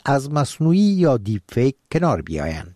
از مصنوعی یا دیپ فیک کنار بیایند.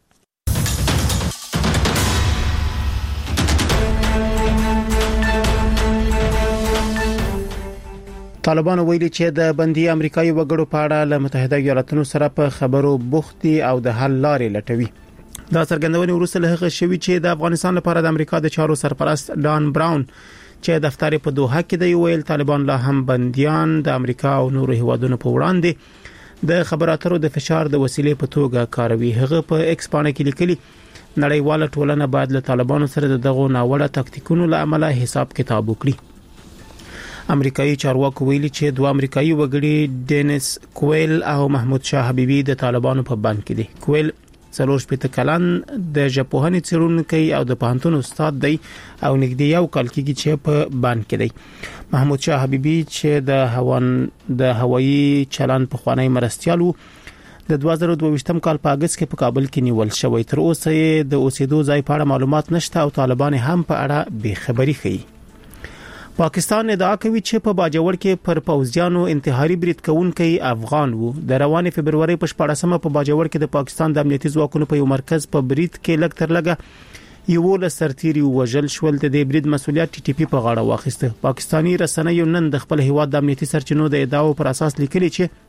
طالبان ویلي چې د بندي امریکایي وګړو په اړه له متحده ایالاتونو سره په خبرو بوختي او د حل لارې لټوي. دا څرګندونه وروسته له هغه شوی چې د افغانستان لپاره د امریکا د چارو سرپرست ډان براون چې دفتر په دوحه کې دی ویل طالبان لا هم بنديان د امریکا او نورو هیوادونو په وړاندې د خبراتو د فشار د وسیلې په توګه کاروي. هغه په ایکس باندې کې لیکلي نړیواله ټولنه باید له طالبانو سره دغه ناوړه تاکتیکونو له عمله حساب کتاب وکړي. امریکایي چارواکو ویلي چې دوه امریکایي وګړي ډینیس کویل او محمود شاه حبیبي د طالبانو په بند کې دي. کویل 40 کلن د ژبپوهنې څېړونکی او د پوهنتون استاد دی او نږدې یو کال کېږي چې په بند کې دی. محمود شاه حبیبي چې د هوایي چلن په خوانی مرستيالو د 2022 کال په اگست کې په کابل کې نیول شوی. تر اوسه د اوسېدو ځای په اړه معلومات نشته او طالبان هم په اړه بې خبري کوي. پاکستان ادعا کوي چې په باجوړ کې پر پوځیانو انتحاري برید کوونکی افغان وو. د روانې فبرवरी په 14مه په باجوړ کې د پاکستان د امنیتي ځواکونو په یو مرکز په برید کې لږ تر لږه یو سرتیری وژل شول. د دې برید مسولیت ټي ټي پی په غاړه واخیسته. پاکستانی رسنیو نن د خپل هیواد د امنیتي سرچینو د ادعاو پر اساس لیکلي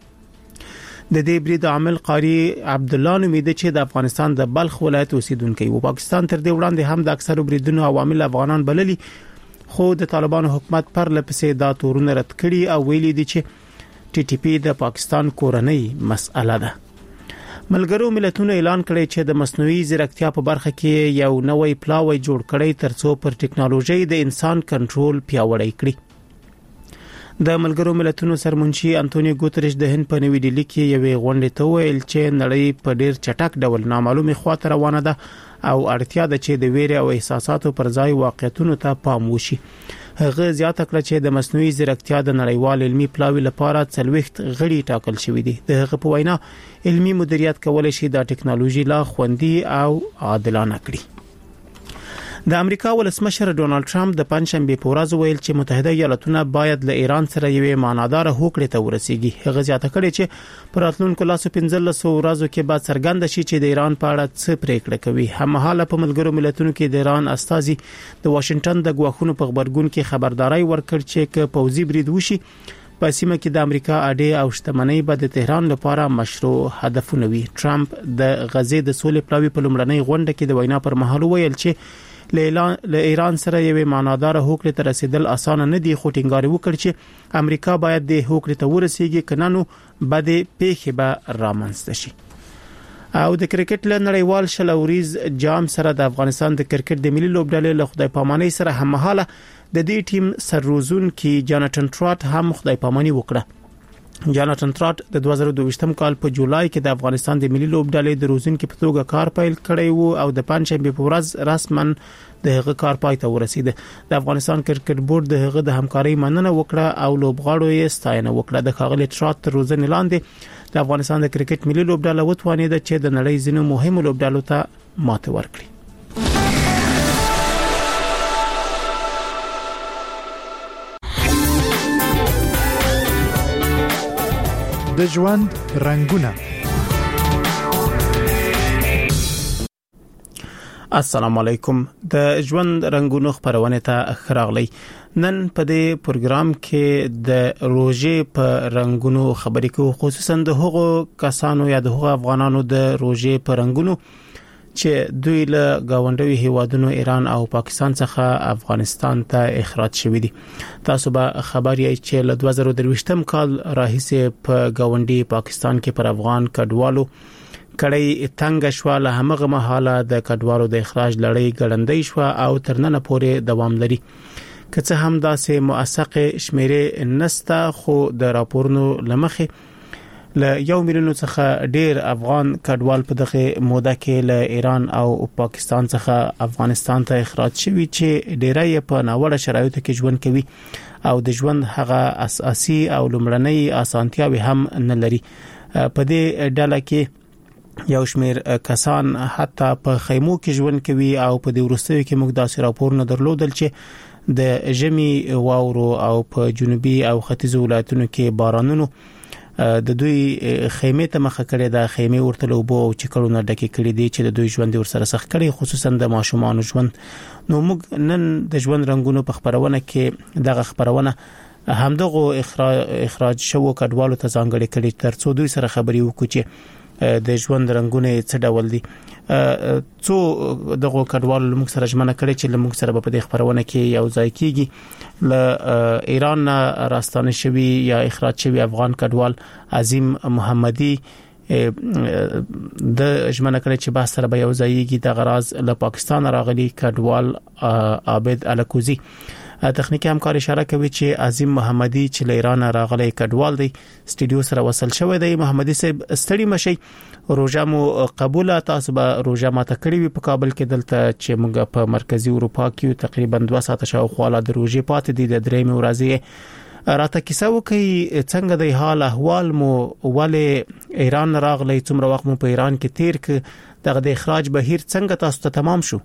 چې د دې برید عامل قاری عبد الله نومید چې د افغانستان د بلخ ولایت اوسیدونکی وو. پاکستان تر دې وړاندې هم د اکثر بریدونو عوامل افغانان بللي، خو د طالبانو حکومت پر لپسې دا تورونه رد کړي او ویلي دي چې ټي ټي پی د پاکستان کورنۍ مسأله ده. ملګرو ملتونو اعلان کړی چې د مصنوعي ځیرکتیا په برخه کې یو نوې پلاوی جوړ کړي ترڅو پر ټکنالوژي د انسان کنټرول پیاوړی کړي. د ملګرو ملتونو سرمنشي انټونیو ګوتریش د هند په نوې ډیلی کې یوې غونډې ته ویل چې نړۍ په ډیر چټک ډول نامعلومه خواته روانه ده او اړتیا ده چې د ویره او احساساتو پر ځای واقعیتونو ته پام وشي. هغه زیاته کړه چې د مصنوعي ځیرکتیا د نړیوال علمي پلاوی لپاره 40 غړي ټاکل شوی دي. د هغه په وینا علمي مدیریت کولای شي د ټکنالوژي لا خوندي او عادلانه کړي. د امریکا ولسمشر ډونالد ټرمپ د پنځشنبه په ورځ ویل چې متحده ایالاتونه باید له ایران سره یوې معنادار هوکړې ته ورسیږي. هغه زیاته کړې چې پر راتلونکو 15 ورځو کې بعد څرګند شي چې د ایران په اړه څه پریکړه کوي. هممهاله په ملګرو ملتونو کې د ایران استازي د واشنگټن د غواخونو په خبرګون کې خبرداري ورکړ چې ک پوځي برید وشي په سیمه کې د امریکا اډې او شتمنۍ به د تهران لپاره مشروع هدفونه وي. ټرمپ د غزې د سولې پلاوی په لومړنۍ غونډه کې د وینا پر مهال ویل چې له ایران سره یوې معنادار هوکړې ته رسیدل اسانه نه دي، خو ټینګار وکړ چې امریکا باید د هوکړې ته ورسیږي کنه نو بده پیښه به رامنځته شي. او د کرکټ له نړیوال شلوریز جام سره د افغانستان د کرکټ د ملي لوبډلې له خدای پامانۍ سره هممهاله د دې ټیم سرروزون کې جاناتن ټراټ هم خدای پاماني وکړه. جاناتن ټراټ د 2022 کال په جولای کې د افغانستان د ملي لوبډلې د روزونکو په توګه کار پیل کړی وو او د پنځشنبه په ورځ رسمن د هغه کار پای ته ورسید. د افغانستان کرکټ بورډ د هغه د همکارۍ مننه وکړه او لوبغاړو یې ستاینه وکړه. د ښاغلي ټراټ تر روزنې لاندې د افغانستان د کرکټ ملي لوبډله وتوانید چې د نړۍ ځینو مهمو لوبډلو ته ماته ورکړي. د ژوند رنگونه. السلام علیکم. د ژوند رنگونو خبرونه ته خراغلی. نن په دې پروګرام کې د روزې په رنگونو خبرې کوو، خصوصا د هغو کسانو یا د هغو افغانانو د روزې په رنگونو چې دوی له گاونډي هیوادونو ایران او پاکستان څخه افغانستان ته اخراج شوی دي. تاسو به خبر یې چې له 2023 کال راهیسې په گاونډي پاکستان کې پر افغان کډوالو کړي تنګ شو. له همغه مهاله د کډوالو د اخراج لړۍ ګړندۍ شو او تر نن پورې دوام لري. که څه هم داسې موثق شمیرې نسته، خو د راپورونو لمخې له 1 میلیون څخه ډیر افغان کډوال په دغه موده کې له ایران او پاکستان څخه افغانستان ته اخراج شوي چې ډیری په ناوړه شرایطو کې ژوند کوي او د ژوند هغه اساسي او لومړنۍ اسانتیاوي هم نه لري. په دې ډله کې یو شمیر کسان حتی په خیمو کې ژوند کوي او په دې وروستیو کې موږ داسې راپورونه درلودل چې د ژمي واورو او په جنوبي او ختیځو ولایتونو کې بارانونو د دوی خیمه ته مخه کړې ده، خیمه ورته لوبو او چکرونه ډکې کړې دي چې د دوی ژوند ورسره سخت کړي، خصوصا د ماشومان ژوند. نو موږ نن د ژوند رنگونو په خبرونه کې دغه خبرونه همدغه اخراج شوو کډوالو ته ځانګړي کړي ترڅو دوی سره خبري وکړي چې د ژوند رنگونه څه ډول دي. څو دغه کډوالو موږ سره ژمنه کړي چې موږ سره په دې خبرونه کې یو ځای کیږي. له ایران راستانه شوی یا اخراج شوی افغان کډوال عظیم محمدي د ژمنه کړي چې با سره به یو ځایږي د غراز له پاکستان راغلي کډوال عابد الکوزی تخنیکی همکار اشاره کوي چې عظیم محمدي چې له ایران راغلی کډوال دی سټډیو سره وصل شوی دی. محمدي صاحب ستړي مشي، روزه مو قبوله، تاسو به روزه ماته کړی وي په کابل کې، دلته چې موږ په مرکزی اروپا کې تقریبا 2 ساعته شاوخوا د روزه پاتې دي د درې مې ورځې راته کیسه وکي څنګه د حال احوال مو ولې ایران راغلی، څومره وخت مو په ایران کې تیر ک، دغه د اخراج بهیر څنګه تاسو ته تمام شو؟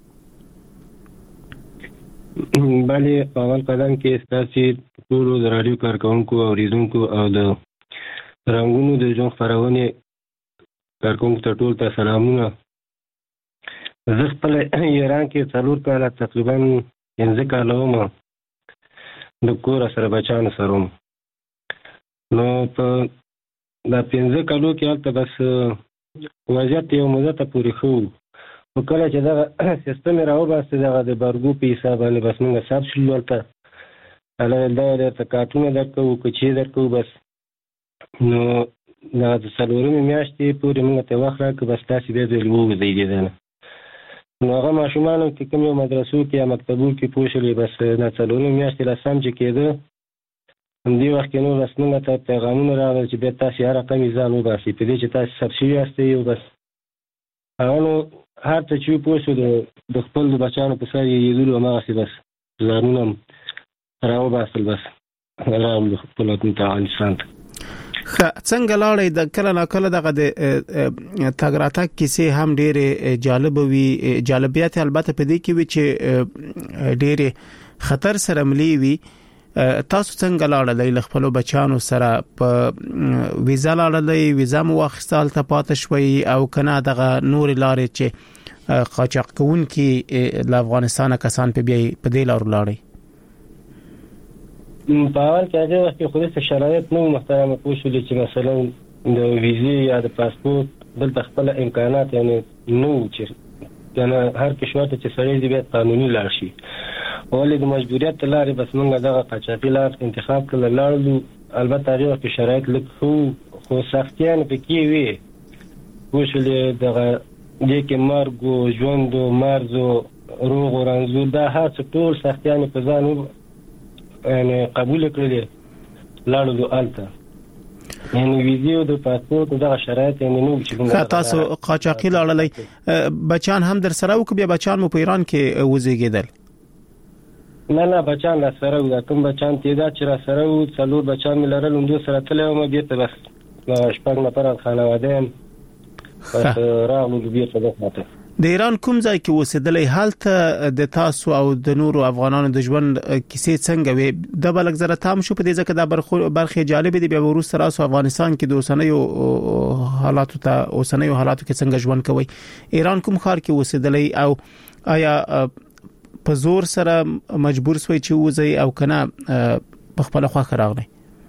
بله اول قدم کې ستاسو ټول د رادیو کارکونکو او اوریدونکو او د رنگونو د ژوند خبرونه کارکونکو ته ټول ته سلامونه. زه خپل ایران کې 4 کاله تقریبا 15 کاله وم د کور سره بچانو سره. نو په د 15 کالو کې البته بس وضعیت یو مدته پورې خو او کله چې دا سیستم راوباسته دغه د برګو په حساب باندې بس موږ حساب شول ورته هغه د تکاتونه درکو کوچې درکو بس. نو دا د څلورمې میاشتې پورې موږ ته وخت راکړ بس تاسو به د لوګو زیږیدل. نو هغه ماشومان چې کوم یو مدرسو کې یا مکتبو کې پوښلې بس نه څلورمې میاشتې لا سم چې کېده هم دی وخت کې نو بس موږ ته پیغامونه راغلل چې به تاسو هر رقم ځان وباسي په دې چې تاسو سبسیډي یاستئ او بس هغه هر څه چې پوښتنه د خپل بچانو په سر یې یدلو هغه څه بس ځانونه راوباسل بس راغلو خپل افغانستان ته. څنګه لاړې د کله نا کله دغه د تګراتک کیسې هم ډېر جالب وي، جالبیت البته په دې کې وي چې ډېر خطر سره ملي وي. تاسو څنګه لاړې له خپل بچانو سره په ویزا لاړې، ویزا مو واخیستل ته پاتې شوي او کنه دغه نور لارې چې قاچاق کوونکي له افغانستان کسان په دې لار لاړې؟ په اول کې هغه وخت خو د شرایط نو محترمه پوښتنه چې مثلا د ویزې یا د پاسپورت بل خپل امکانات یعنی نو چې کنه هر کشور ته چې سړی دی قانوني لار شي ولې د مجبوریت لارې بس موږ دغه قاچاقي لار انتخاب کړل لاړو. البته هغه وخت شرایط لکه خو سختیان پکې وي پوښتنه دغه د کې مرګ ژوند او مرز روغ او رنځور دا هر څه ټول سختیان په ځان یعنی قبول کړل لاړو الته یعنی ویزه د پاسپورت دغه شرایط یعنی نو چې تاسو قاچاقي لاړلې بچان هم در سره وک بیا بچان مو په ایران کې وزیږیدل؟ نه بچان لا سره و کوم بچان تیدا چې را سره و څلور بچان مې لرل اندو سره تلو ما بیرته بس شپږ نفر خانواده هم بس راغلو بیرته دغه د ایران کوم ځای کې اوسېدلې حالت د تاسو او د نورو افغانانو د ژوند کیسې څنګه وي؟ د بلک زره تام شو په دې ځکه دا برخه جالب دي بیا ورو سره افغانستان کې د اوسنیو حالاتو کې څنګه ژوند کوي؟ ایران کوم خار کې اوسېدلې او آیا په زور سره مجبور شوي چې وځي او کنه په خپل خوا راغلی؟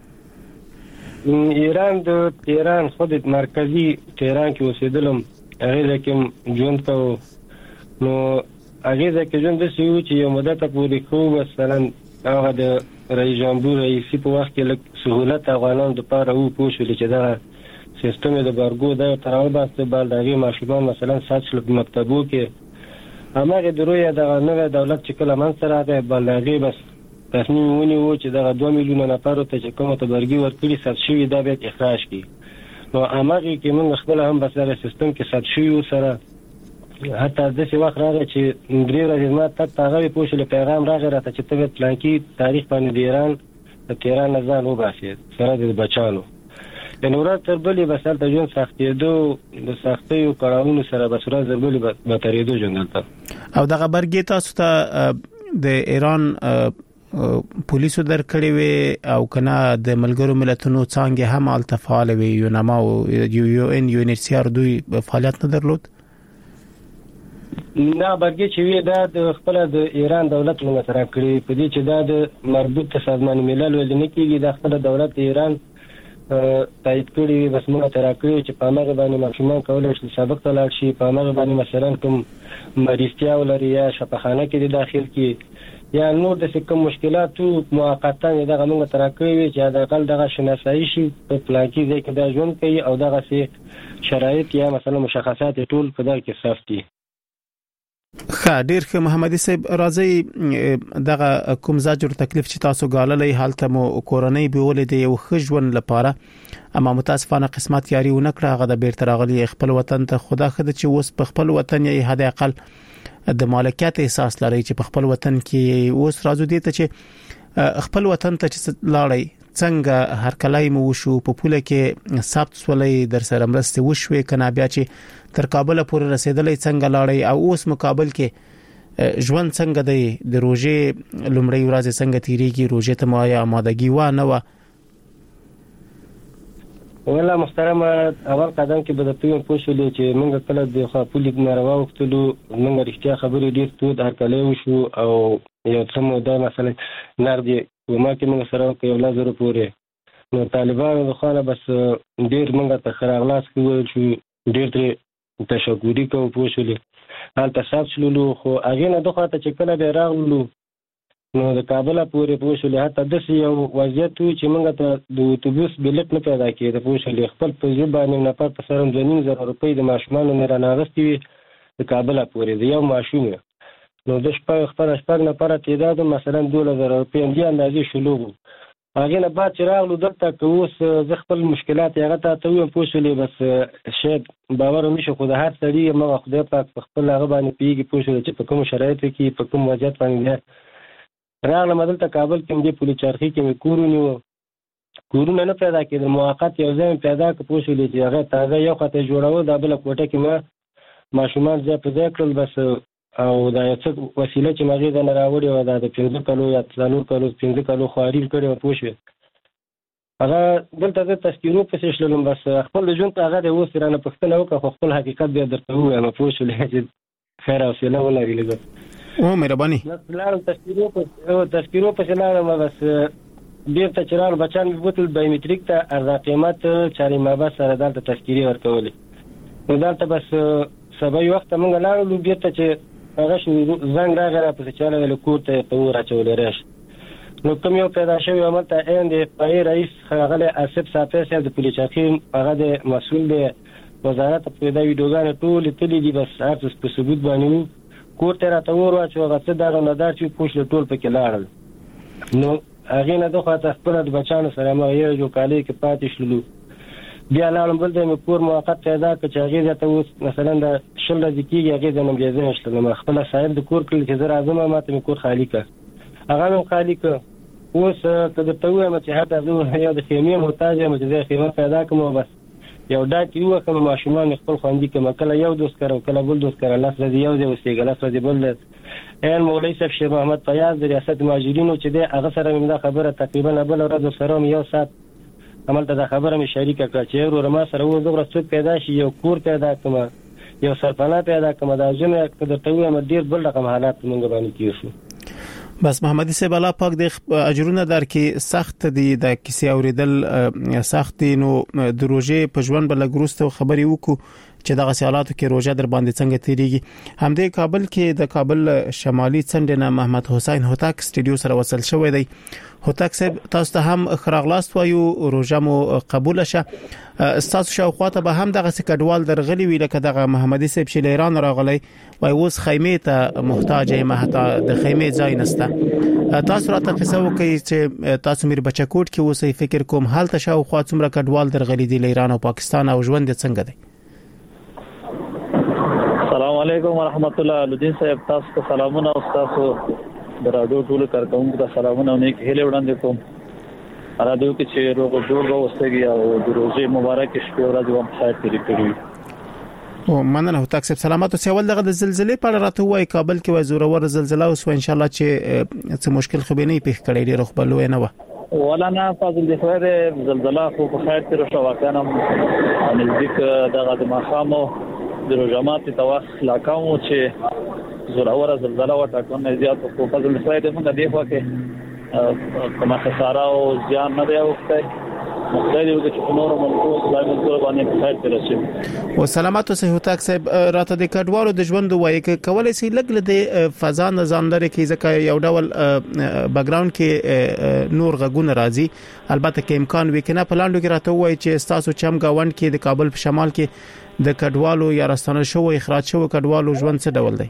ایران د تهران خود مرکزی تهران کې اوسېدلم هغه کې ژوند کوو. نو هغه کې ژوند د سیو چې یو مدته پورې خو مثلا هغه د رئیس جمهور رئیس په وخت کې لږ سہولت افغانانو د پاره وو پوښتل چې دا سیستم د برګو د تراو باسته بل دغه ماشومان مثلا ساتل په مکتبو کې هغه د رویا د نوې دولت چې کله من سره ده بلغي بس تصمیم ونیو چې دا 2 میلیون نفر ته چې کومه برګي ورکړي سات شوی دا به اخراج کی. نو هغه کې موږ خپل هم بس د سیستم کې سات شوی سره حتی د څه وخت راغی چې درې ورځې ما ته هغه پوښتنه پیغام راغی راته چې ته پلانکی تاریخ باندې د ایران د تهران ځان وباسي سره د بچانو د نورات تر بلې بس تل ژوند سختېدو د سختیو کړهونو سره بس ورځ بلې به ترېدو ژوند. او دغه برګې تاسو ته د ایران پولیسو درکړې وي او کنه د ملګرو ملتونو څنګه هم التفاعل وي یونما او یو ان UNHCR دوی فعالیت نه درلود نه بلکې چې وی دا د خپل د ایران دولت موږ سره کړی په دې چې دا د مربوط سازمان ملل ولنه کېږي د خپل دولت ایران تایید کړی بس موږ سره کړی چې په هغه باندې ماشومان کولای شي سابق تلاړ شي په هغه باندې مثلا کوم مریضتیا ولري یا شفاخانه کې داخل کی یا نور د کوم مشکلات موقتا دغه موږ سره کړی چې دا قل دغه شناسایی شي په پلاکی ځای کې دا ژوند کوي او دغه سي شرایط یا مثلا مشخصات ټول په دغه کې صفتي ډیر ښه محمدي صاحب راځي دغه کوم زاجر تکلیف چې تاسو غاللې حالت مو کورونی بیولې دی یو خجون لپاره اما متاسفانه قسمت یاري ونکړه هغه د بیرته راغلي خپل وطن ته خدا خدای چې اوس په خپل وطن یې حد اقل د مالکیت احساس لري چې په خپل وطن کې اوس راځو دي ته چې خپل وطن ته چې لاړی څنګه هر کلای مو شو په پوله کې ثبت سولې در سره مرسته وشوي کنه بیا چې تر کابل پورې رسیدلې څنګه لاړی او اوس مقابل کې ژوند څنګه دی د روزې لومړی ورځ څنګه تیریږي روزې ته مایا آمادګي و نه و ولا محترم اول قدم کې به د پیون پوښتلې چې موږ کله د خپل ناروا وختلو موږ رښتیا خبرې ډیر تو د هر کله وشو او یو څه مو دا مثلا نردي وما کې موږ سره یو لازر پورې نو طالبانو د خانه بس ډیر موږ ته خراغلاس کوي چې ډیر تشکرې کوو پوښتلې حال تاسو شلو خو هغه نه دوه ته چې کله به راغلو نو د کابل پورې پوښتلې حتی د یو وضعیت چې موږ ته د اتوبوس بلیټ نه پیدا کېده پوښتلې خپل په ځبانې نه پر سره 2.5 روپۍ د ماشومانو نه رانغستې د کابل پورې د یو ماشوم نو د شپږ نه پر تعداد مثلا 2000 روپۍ دی اندازې شلو هغه نه بعد چې راغلو دلته کوس ز خپل مشکلات هغه ته ویم پوښتلې بس شاید باور نشي خو د هر سړي مغه خدای پاک خپل هغه باندې پیږي پوښتلې چې په کوم شرایط کې په کوم وضعیت باندې راغلم دلته کابل کې د پولیس چارخي کې کورونه نه پیدا کېدل موقت یو ځای پیدا کې پوښتلې چې هغه تازه یو خطه جوړاو د بل کوټه کې ما ماشومان ځای په ځای کړل بس او دا یو څه وسیله چې مغه د راوړې و د 15 کلو یا 15 کلو خواري کړي او پوښوي هغه دلته د تذکیرو په شلم بس خپل ژوند هغه د وسرانه پښتنه وکړه خپل حقیقت به درته وایم پوښولې چې خیر او سلام ولري لږ او مهرباني لاره تذکیرو په شلم بس بیرته چرال بچان بوتل بایومټریک ته ارزه قیمت چاري مابه سره دلته تذکیری ورکولې نو دلته بس سبا یو وخت موږ لاړو بیرته چې هغه زنګ راغی په چاله له کوټه په ورچولې راش نو کوم یو پیدا شوی عملته اند پای رئیس هغه اسب صافه سره د پولیس اخیم هغه د مسؤل دی وزارت په دا ویډیوګان ټول تللی دي بس هر څه په ثبوت باندې کوټه راته ورو چې هغه څه دا نه دا چې پوښل ټول پکې لاړل نو هغه نه دوه خپل د بچانو سره ما یو کالي کې پاتې شلو بیا لاړم بل د کور موقت پیدا کړ چې هغه ته اوس مثلا د شل ځکیږي هغه د نوم جزې نشته نو خپل صاحب د کور کلی چې زه راځم ماته کور خالی کړ هغه مې خالی کړ اوس ته ته وایم چې هغه زه یو د خیمه محتاج یم چې زه خیمه پیدا کوم بس یو دا چې یو کوم ماشومان خپل خوندې کوم کله یو دوست کړو کله بل دوست کړو لاس دې یو دې وسېګل لاس دې بل ان مولوی صاحب شیخ محمد فیاض د ریاست مهاجرینو چې د هغه سره موږ خبره تقریبا بل ورځ سره یو سات عملته دا خبره مې شریکه کړه چې ورور ما سره و زغره څه پیدا شي یو کور پیدا کوم یو سرپناه پیدا کوم دا ځنه کده ته وایم ډیر بل رقم حالات موږ باندې کیږي بس محمدي صاحب الله پاک د اجرونه در کې سخت دي د کیسې اوریدل سخت دي نو د روزې په ژوند بل ګروسته خبري وکړو چې دغه سیالاتو کې روزه در باندې څنګه تیریږي همدې کابل کې د کابل شمالي څنډه محمد حسین هوتک سټډیو سره وصل شوی دی هوتک صاحب تاسو ته هم خراغلاست وایو روزه مو قبول شه تاسو شاوخواته به هم دغه سکډوال درغلی وی لکه دغه محمدي صاحب چې ایران راغلی وای اوس خیمه ته محتاج یم حتی د خیمه ځای نسته تاسو راته قصه وکړئ چې تاسو میر بچکوټ کې اوسې فکر کوم حالت شاوخوا څومره کډوال درغلی دی ایران او پاکستان او ژوند څنګه دی السلام علیکم ورحمت الله لودین صاحب تاسو ته سلامونه او تاسو د رادیو ټول کارکونکو ته سلامونه او نیک هیله وړاندې کوم رادیو کې چې روغ جوړ اوسېږي او د روزې مبارک شپه ورځ هم خیر تیری کړی او مننه هوتک صاحب سلامات اوسئ. ول دغه د زلزلې په اړه راته وایي کابل کې وای زورور زلزلہ اوس ان شاء الله چې څه مشکل خو به نه پیښ کړي ډیر خو بلوي نه و ولا نه فاضل د خیر زلزلہ خو په خیر تر شو واقعا نزدیک دغه د مخامو د رجامات توخ لاکاو چې زورور زلزلہ وټاکونه زیات خو فاضل د خیر موږ دی خو کې کومه خساره او زیان نه دی وکړي مخدایو چې نور ملکو ځای باندې خیر تر شي. او سلامات اوسئ هوتک صاحب راته د کډوالو د ژوند وایي کولای شي لګ د فضا نظام لري کې ځکه یو ډول بیک ګراوند کې نور غږونه راځي البته کې امکان وکنه په لاندو کې راته وایي چې تاسو چم گاوند کې د کابل په شمال کې د کډوالو یا راستنه شو اخراج شو کډوالو ژوند څه ډول دی؟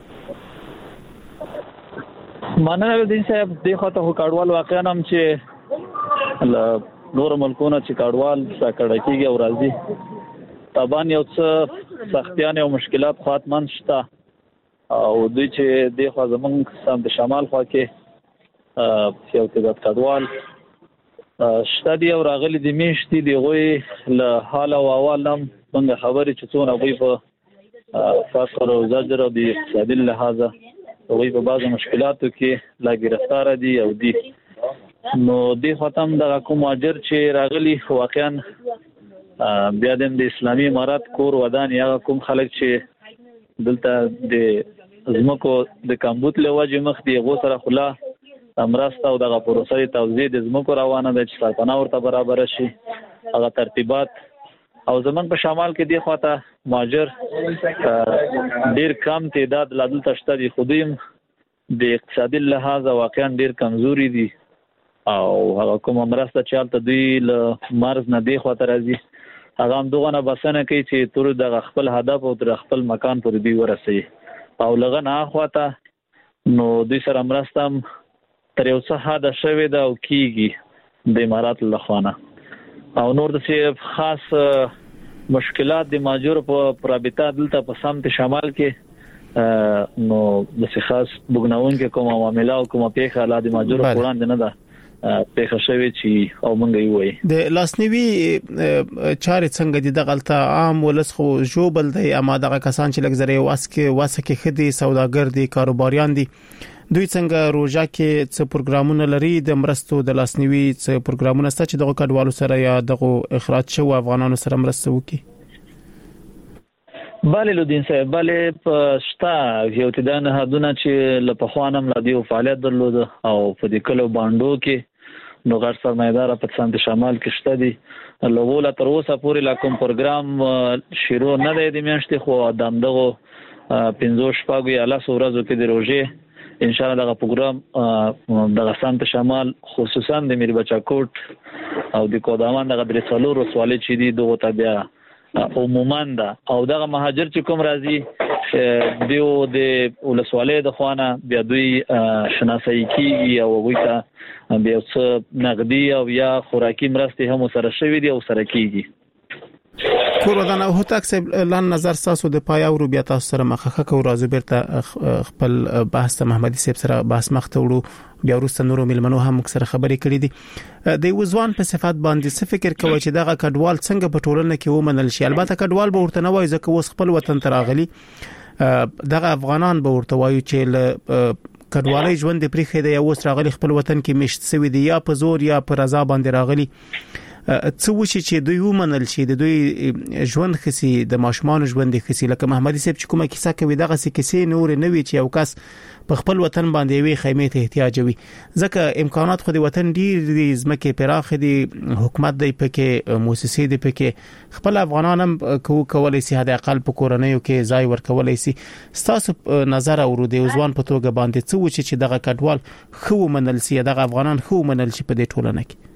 مننه دین صاحب د خاطر کډوال واقعا هم چې نور ملکونه چې کډوال ساکړه کیږي او راځي طبعا یو څه سختیان او مشکلات خاطمن شته او دوی چې د خوا زمونږ سم د شمال خوا کې یو تعداد کډوال شته دی او راغلي د میشتي دی غوي له حال او احوال هم څنګه خبرې چې څونه غوي په فقر او زجر او د اقتصادي لحاظه غوي په بعضو مشکلاتو کې لا گرفتار دي او دي نو د ختم د کوم اجر چې راغلي واقعا بیا د اسلامي امارات کور ودان یا کوم خلک چې دلته د زمکو د کمبود له وجه مخ دی غو سره خلا امرسته او د پروسې توزیع د زمکو روانه د سرپنا ورته برابر شي هغه ترتیبات او زمون په شمال کې دی خواته ماجر ډیر کم تعداد لادل تشته دي خودیم د اقتصادي لحاظ واقعا ډیر کمزوري دي او هغه کوم مرسته چالت دوی له مرز نه دی خاطر راځي هغه هم دغه نه بسنه کوي چې تر د خپل هدف او تر خپل مکان پر دی ورسي او لغه نه اخواته نو دوی سره مرسته تر یو څه حد شوی دا او کیږي د امارات لخوانه او نور د خاص مشکلات د ماجور په رابطه دلته په سمت شمال کې نو د خاص بګناون کې کومه معاملې او کومه پیښه لا د ماجور قران نه ده پیښه شوی چې او مونږ یې وایي د لاسنیوي چارې څنګه دي د غلطه عام ولس خو جوبل دی اما دغه کسان چې لګزري واسکه خدي سوداګر دي کاروباریان دي دوی څنګه روزه کې څه پروګرامونه لري د مرستو د لاسنیوي څه پروګرامونه ست چې دغه کډوالو سره یا دغه اخراج شو افغانانو سره مرسته وکړي؟ بله لودین صاحب بله پښتا یو تدان هدونه چې لپخوانم لدی او فعالیت درلود او په دې کلو باندو کې نو غیر سرمایدار په سمت شمال کې شته دي لوګول تر اوسه پورې لا کوم پروګرام شروع نه دی د میاشتې خو دغه 15 شپږ یا 10 ورځې کې د روزه ان شاء الله دغه پروګرام د سمت شمال خصوصا د میر بچاکوټ او د کودامان دغه درې څلور سوالې چې دي دغه تابع عموما دا او دغه مهاجر چې کوم راځي دیو د ولسوالۍ د خوانه بیا دوی شناسایی کیږي او وایي بیا څه نقدي او یا خوراکي مرستې هم سره شوي دي او سره کیږي. کور ودان او هوتک صاحب لن نظر تاسو د پای او بیا تاسو سره مخخه کو راځو بیرته خپل بحث محمدي صاحب سره بحث مخته وړو بیا ورسته نورو ملمنو هم سره خبرې کړې دي د وزوان په صفات باندې څه فکر کوي چې دغه کډوال څنګه په ټولنه کې ومنل شي؟ البته کډوال به ورته نه وایي ځکه اوس خپل وطن ته راغلي دغه افغانان به ورته وایي چې کډوالۍ ژوند پرې خېده یا اوس راغلي خپل وطن کې مشت سوي دي یا په زور یا په رضا باندې راغلي څه وشي چې دوی ومنل شي د دوی ژوند خسي د ماشومان ژوند خسي لکه محمدي صاحب چې کومه کیسه کوي دغه کیسې نور نه وی چې یو کس په خپل وطن باندې وی خیمه ته احتیاج وي ځکه امکانات خو د وطن ډیر دي زمکه پراخ دي حکومت دی پکې مؤسسې دی پکې خپل افغانان هم کولای شي حد اقل په کورنیو کې ځای ورکولای شي تاسو نظر اورو دی ځوان په توګه باندې څه وشي چې دغه کډوال خو منل شي دغه افغانان خو منل شي په دې ټولنه کې؟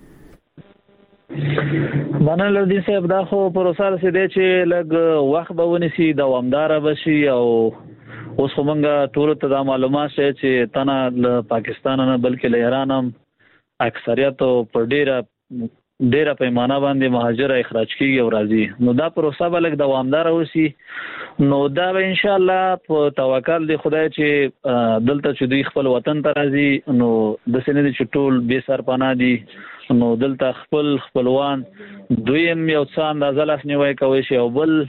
منل دي صاحب دا خو پروسه سي دي چې لګ وخت به ونسي دوامدار بشي او اوس همغه ټول ته د معلومات چې تنه له پاکستان نه بلکې له ایران هم اکثریت په ډیره پیمانه باندې مهاجر اخراج کیږي او راځي نو دا پروسه به لګ دوامدار وسی نو دا به ان شاء الله په توکل دی خدای چې دلته چې دوی خپل وطن ته راځي نو د سینې چې ټول به سر پناه دي نو دلته خپلوان دویم یو څه اندازه لاس نیوي کوي شي او بل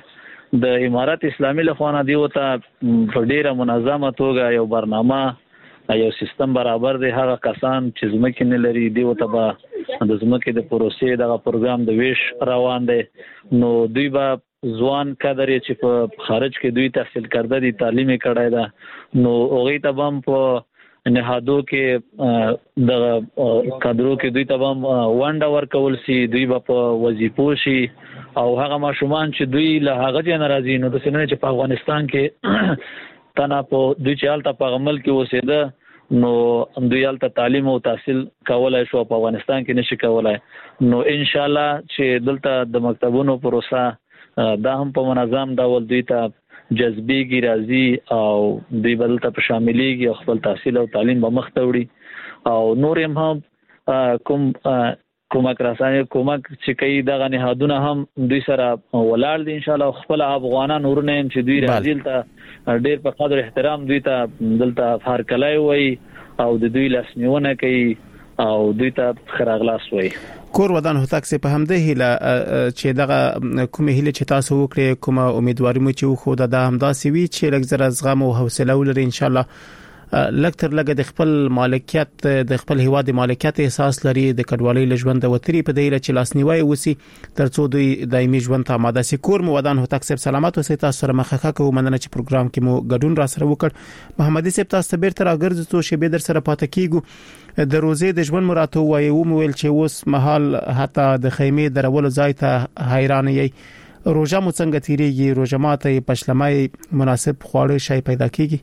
د امارات اسلامي لخوا دی وته ډیره منظمه توګه یو برنامه یو سیستم برابر دی. هغه کسان چې زمکه نه لري دی وته به د زمکه د پروسې دغه پروګرام د ویش روان دی. نو دوی به ځوان کادر چې په خارج کې دوی تحصیل کرده دي تعلیم کړای دا نو هغه ته هم په نهادو کې د کادرو کې دوی ته هم ونډه ورکول سي. دوی په وظیفو شي او هغه ماشومان چې دوی له هغه ځای ناراضي نو د سینې چې په افغانستان کې تنا په دوی چې حالت په عمل کې وسیده نو دوی حالت تعلیم او تحصیل کولای شو په افغانستان کې نشي کولای. نو ان شاء الله چې دلته د مکتبونو پروسه دا هم په منظم ډول دوی ته جذبېږي راځي او دوی بدل ته شاملېږي او خپل تحصیل او تعلیم به مخ ته وړي او نور هم کومک راسانه کومک چې کوي دغه نهادونه هم دوی سره ولاړ دي ان شاء الله. خپل افغانان ورونه چې دوی راځي ته ډېر په قدر احترام دوی ته دلته فارکلای وي او د دوی لاسنیونه کوي او دوی ته خراغلاس وي. کور ودان هوتک سه په همده هله چې دغه کومه هله چې تاسو وکړي کومه امیدواري مو چې خو د همدا سوي چې لږ زر زغم او حوصله ولري ان شاء الله لکتر لګه د خپل مالکیت د خپل هیواد مالکیت احساس لري د کډوالۍ لژوند د وتري په دایره چې لاسنیوي وسی ترڅو دوی دایمي ژوند ته آماده سي. کور مو ودان هوتک سه سلامات او تاسو سره مخه کوم مننه چې پروګرام کې مو ګډون را سره وکړ. محمدي سه تاسو بیرته راګرځو تو شی به در سره پاتې کیګو د روزې د ژوند مراته وایي او مویل چې اوس محل حتی د خیمه درول ځای ته حیران یې روزه مو څنګه تیریږي روزه ماته پښلمای مناسب خواړه شي پیدا کیږي.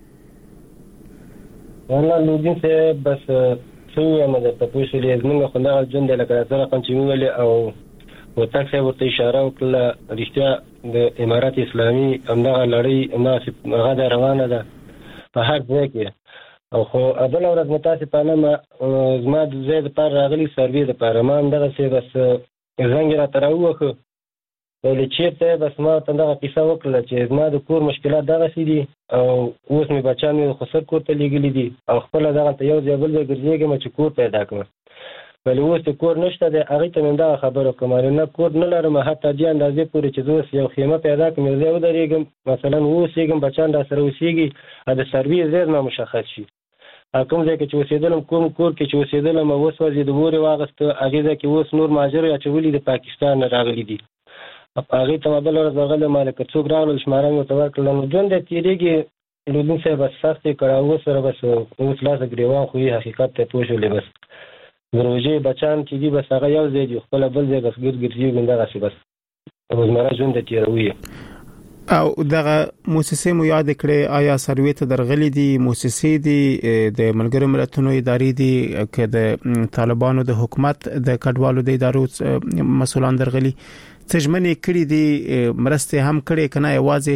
والله لودین سه بس څو ما د تاسو لري زموږ خو نه ژوند لکه سره کوم چې ویل او وتاک سه ورته اشاره وکړه رښتیا د امارات اسلامي همدغه لړۍ نه غاده روانه ده په هر ځای کې او خو ابل ورځ متاسفانه ما زما د زید پر راغلي سروي د پارما همدغه سه بس زنګ را تراوخه ولې چیرته بس ما تندغه قصه وکړه چې زما د کور مشکلات دغه سي دي او اوس مې بچان مې خسر کور ته لګلې دي او خپل دغه ته یو ځای بل ګرځېږم چې کور پیدا کړم. ولې اوس د کور نشته د هغه ته مې دا خبره کوم نه کور نه لرم حتی دې اندازې پورې چې زه یو خیمه پیدا کوم زه ودرېږم مثلا اوس یې بچان را سره وسیږي د سروي زیر نه مشخص شي کوم ځای کې چې اوسېدلم کوم کور کې چې اوسېدلم اوس وځي د مور واغست هغه ځکه اوس نور ماجر یا چولې د پاکستان راغلي دي هغه ته بل ورځ غل مالک څوک راغل شماره مو تور کړل نو ژوند د تیریږي لودین سه بس سختي کړه اوس سره بس اوس لاس ګریوان خو حقیقت ته پوښولې بس دروځي بچان چې دی بس هغه یو ځای دی خپل بل ځای بس ګرځي منډه غسي بس اوس مرا ژوند د تیروي او دغه مؤسسه مو یاد کړئ آیا سروي ته درغلي دي مؤسسې دي د ملګرو ملتونو ادارې دي که د طالبانو د حکومت د کډوالو د ادارو مسولان درغلي څجمنې کړې دي مرسته هم کړې کنه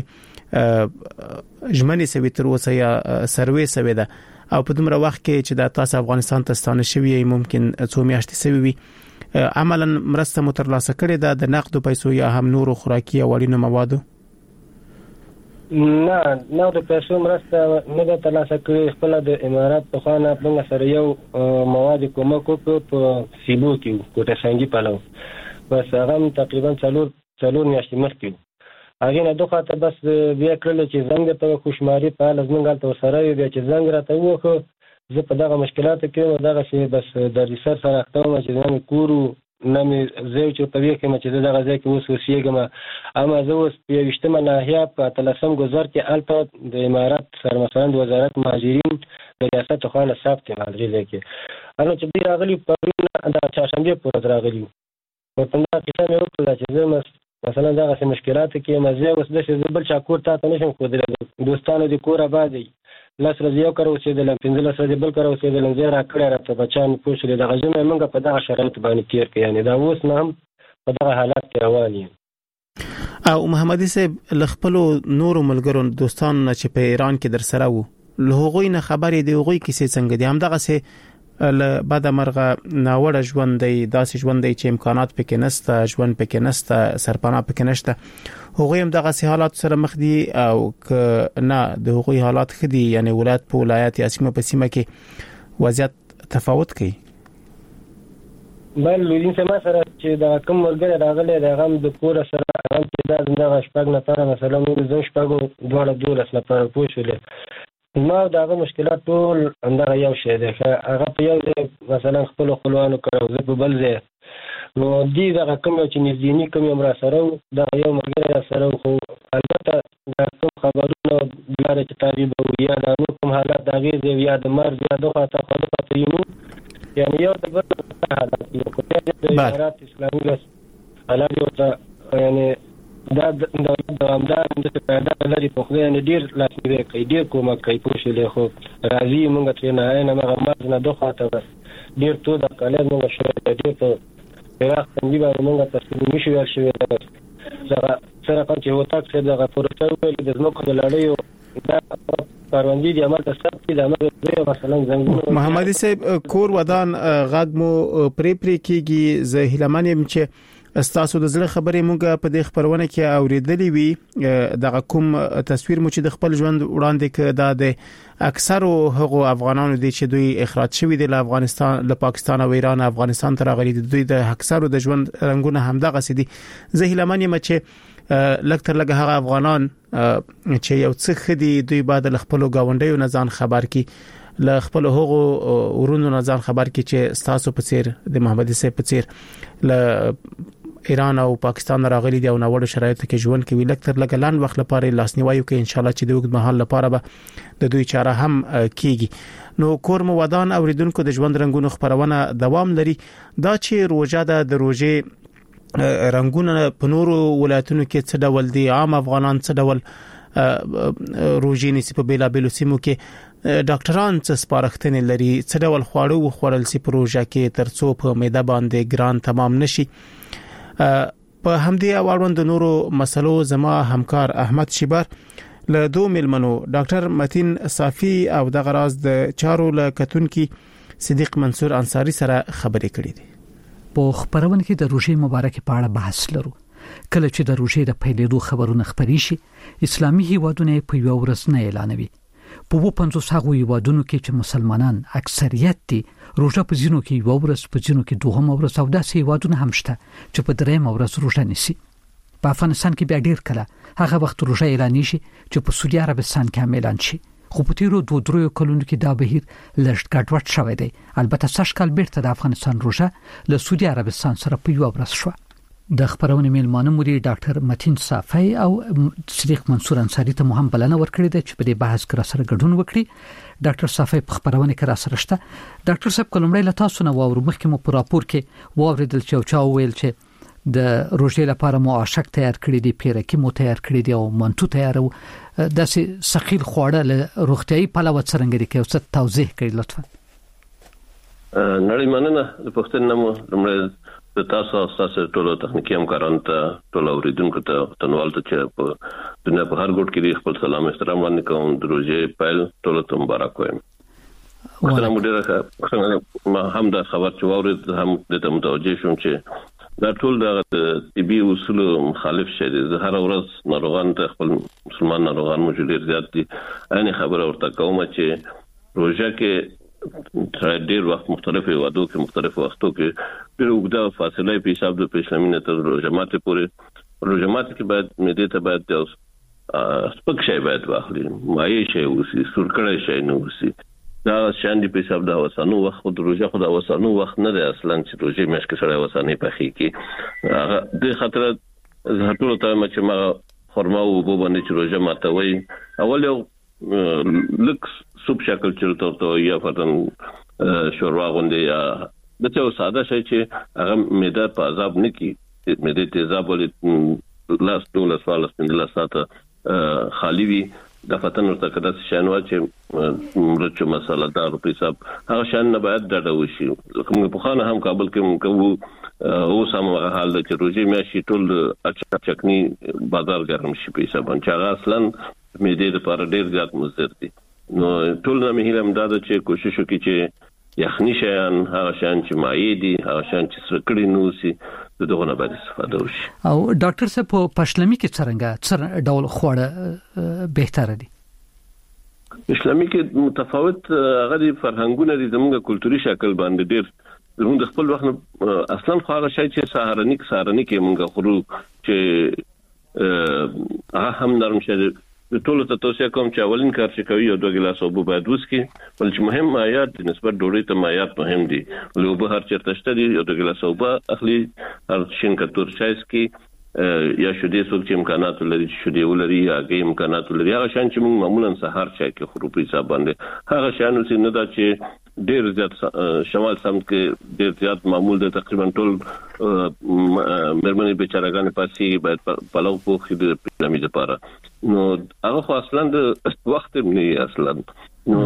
یوازې ژمنې سوي تر اوسه یا سروي سوي ده او په دومره وخت کې چې د تاسو افغانستان ته ستانه شوی ممکن څو میاشتې سوي وي عملاً مرسته مترلاسه کړې ده د نقد پیسو یا هم نور خوراکي او اړینو موادو نه د پیسو مرسته نه د ترلاسه کړې خپل د امارات په خانه په سره یو مواد کومه په سیبو کې کوټه سنگي پالو بس هغه تقریبا 4 میاشتې مخکې هغه نه دوه ته بس بیا کړل چې زنګ ته خوشماري په لازمنګال ته سره بیا چې زنګ راته وخه زه په دغه مشکلاتو کې دغه شی بس د ریسرچ سره اختوم چې زموږ کورو نمې زه چې په ویکه چې دغه ځای کې اوس وسیګم اما زه اوس په وشتمه ناحیه په تلسم گذر کې الته د امارات سرمسند وزارت مهاجرین د ریاست خانه ثبت مالري ځکه انا چې دی راغلی په د چاشنبه پورې راغلی په څنګه کې مې وکړل چې زه مثلا دغه مشکلات کې مزه اوس د شذبل چا کور ته نشم خو د دوستانو د کور آبادی لاس راځي یو کار اوسېدل 15 راځي بل کار اوسېدل زه را کړی راته بچان پوښتنه د غزنه منګه په دغه شرایط باندې تیر کې یعنی دا اوس نه هم په دغه حالات کې روان یم او محمدي صاحب لخپلو نور ملګرو دوستان چې په ایران کې در سره وو له هغوی نه خبرې دی هغوی کیسې څنګه دي هم دغه سه ل بعد مرغه ناوړه ژوند دی داسې ژوند دی چې امکانات پکې نشته ژوند پکې نشته سرپناه پکې نشته هغوی هم دغه حالات سره مخ دي او ک نه د هغوی حالات خدي یعنی ولایت په ولایت یا سیمه په سیمه کې وضعیت تفاوت کوي بل لودین سما سره چې دا کوم مرګره راغلی دا غم د کور سره غم چې دا زنده شپږ نفر مثلا موږ زو شپږ دوه نفر پوښتل ما داغه مشکلات ټول اندغه یو شی دی هغه په یو مثلا خپل خپلوانو کړو زه په بل ځای نو دې دا کوم چې نږدې کوم امر سره دا یو مرګره سره خو البته دا کوم خبرونه بلاره چې تقریبا یا دا کوم حالات دا غي یا د مرګ یا د خاطر یو یعنی یو د بل حالات یو کومه د امارات اسلامي ګس حالات یو یعنی دا د امدار د پیدا لري په خو یعنی ډیر لاسنیوي کوي ډیر کومک کوي پوښتنه خو راځي موږ ته نه هغه مرګ نه دوه خاطر ډیر تو د کالج موږ شوه ډیر په راځي باندې موږ تاسو نشو ور شوی دا سره کوم چې وتا څه دغه پروسه ویل د زموږ د لړۍ دا کاروانجی دی عمل تصدیق د عمل مثلا زنګ محمد صاحب کور ودان غاګ مو پری کیږي زه هلمانیم چې استاسو د زړه خبرې مونږه په دې خبرونه کې اوریدلې وي دغه کوم تصویر مو چې د خپل ژوند وړاندې کړه د اکثرو هغو افغانانو دي چې دوی اخراج شوي دي له افغانستان له پاکستان او ایران افغانستان ته راغلي دي دوی د اکثرو د ژوند رنگونه همدغه سدي زه هلمانیم چې لکتر لګه هغه افغانان چې یو څه خدي دوی بعد له خپل گاونډیو نه ځان خبر کی له خپل هغو ورونو نه ځان خبر کی چې استاسو په څیر د محمد صاحب په څیر له ایران او پاکستان راغلي دي او نوړو شرایطو کې ژوند کوي لکتر لګلان وخت لپاره لاسنیوي کوي ان شاء الله چې د وګت مهال لپاره به د دوی چاره هم کیږي نو کور مو ودان اوریدونکو د ژوند رنگونو خبرونه دوام لري دا چې روزه د روزه رنگونه په نورو ولایتونو کې څه ډول دي عام افغانان څه ډول روزي نسی په بیلابلو سیمو کې ډاکټران څه سپارښتنې لري څه ډول خواړه وخورل سي پروژه کې ترڅو په معده باندې ګران تمام نشي په همدې اړوند نورو مسلو زما همکار احمد شیبر له دوه ملمنو ډاکټر متین صافی او د غراز د چارو لکتونکو صدیق منصور انصاری سره خبرې کړې دي په خبرونه کې د روزي مبارکي په اړه بحث لرو کله چې د روزي د پیلېدو خبرونه خپرې شي اسلامي هیوادونه په یو ورځ نه اعلانوي په 50 هغه هیوادونو کې چې مسلمانان اکثریت دي روزه په ځینو کې یو ورځ په ځینو کې دوه ورځ او داسې هیوادونه هم شته چې په درې ورځ روزه نيسي په افغانستان کې بیا ډیر کله هغه وخت روزه اعلان شي چې په سعودي عربستان کې هم اعلان شي خو په تیرو 2-3 کلونو کې دا بهیر لږ ګډوډ شوی دی البته سږ کال بیرته د افغانستان روزه له سعودي عربستان سره په یو ورځ شو د خبرونه میلمانه موري ډاکټر متین صافی او صدیق منصور انصاری ته مهم بلنه ورکړې ده چې په دې بحث کې سره ګډون وکړي ډاکټر صافی په خبرونه کې را سره شته ډاکټر صاحب کلمړی له تاسو نه وورو مخکې مو په راپور کې واوریدل چې چا ویل چې د روزي لپاره مو عاشق تیار کړی دی پیرکی مو تیار کړی دی او منتو تیارو داسې ثقيل خواړه له روغتيایي پلوه څرنګه دي کې او څه توضیح کړئ لطفا نړۍ مننه د پښتون نوم لمړی د تاسو اساسه ټولو تخنیکی همکارانو ته ټولو اوریدونکو ته تنوال ته چې په دنیا په هر ګوټ کې خپل سلام احترام باندې کوم د روزي پیل ټولو ته مبارک وایم السلام علیکم ما هم دا خبر چې اورید هم د متوجه شوم چې دا ټول د طبي اصول مخالف شي د هر ورځ ناروغان ته خپل مسلمان ناروغان موجود زیات دي ان خبره ورته کوم چې روزه کې ډېر وخت مختلفه وادو کې مختلف وختو کې ډېر وګړه فاصله په حساب د اسلامي نه تر روزه ماته پورې روزه ماته کې باید مېده ته باید سپک شي باید واخلي مایي شي وسی سرکړی شي نو وسی دا شاندې په حساب دا وسانو وخت د روزه خو دا وسانو وخت نه دی اصلا چې روزه مې کې سره وسانې پخې کې د خطر زهټولو ته چې ما خرما او وبو باندې چې روزه ماته وای اول یو لکس سوپ شکل چلته یا فتن شوروا غوندې یا د څو ساده شي چې هغه معده په عذاب نه کی معده تیزاب ولې لاس ټول سوال سپندله ساته خالی وي د فتن ورته کده شانو چې مرچ مساله دار په حساب هغه شان نه باید ډډه وشي کوم په خانه هم کابل کې کوو او سمه حال د روزي مې شي ټول چکني بازار ګرم شي په حساب چې هغه اصلا مېده لپاره ډېر زیات مضر دي نو ټول نه مهیل امداد چې کوشش وکړي چې یخني شیان هغه شان چې مایع دي هغه شان چې سرکړی نو سي دغه نه باید استفاده وشي او ډاکټر صاحب په پښلمي کې څنګه ډول خوړه بهتره دي اسلامي کې متفاوت هغه دي فرهنګونه دي زموږ کلتوري شکل باندې ډېر موږ د خپل وخت اصلا خو هغه شی چې سهارنی کې موږ خورو چې هغه هم نرم شي. ټول ته توصیه کوم چې اولین کار چې کوي یو 2 ګلاس اوبه باید وڅکي، بل چې مهم مایعات نسبت ډوډۍ ته مایعات مهم دي. اوبه هر چیرته شته دي، یو 2 ګلاس اوبه اخلي، هر شین کتور چای سکي یا شودې څوک چې امکانات لري شودې ولري یا هغه امکانات لري. هغه شان چې موږ معمولا سهار چای کې خورو په حساب باندې هغه شان چې نه دا چې ډېر زیات شمال سمت کې ډېر زیات معمول د تقریبا ټول مرمنې بیچارهګان پاسي باید پلو پوخي د پلمې لپاره. نو هغه خو اصلا د وخت نه اصلا نو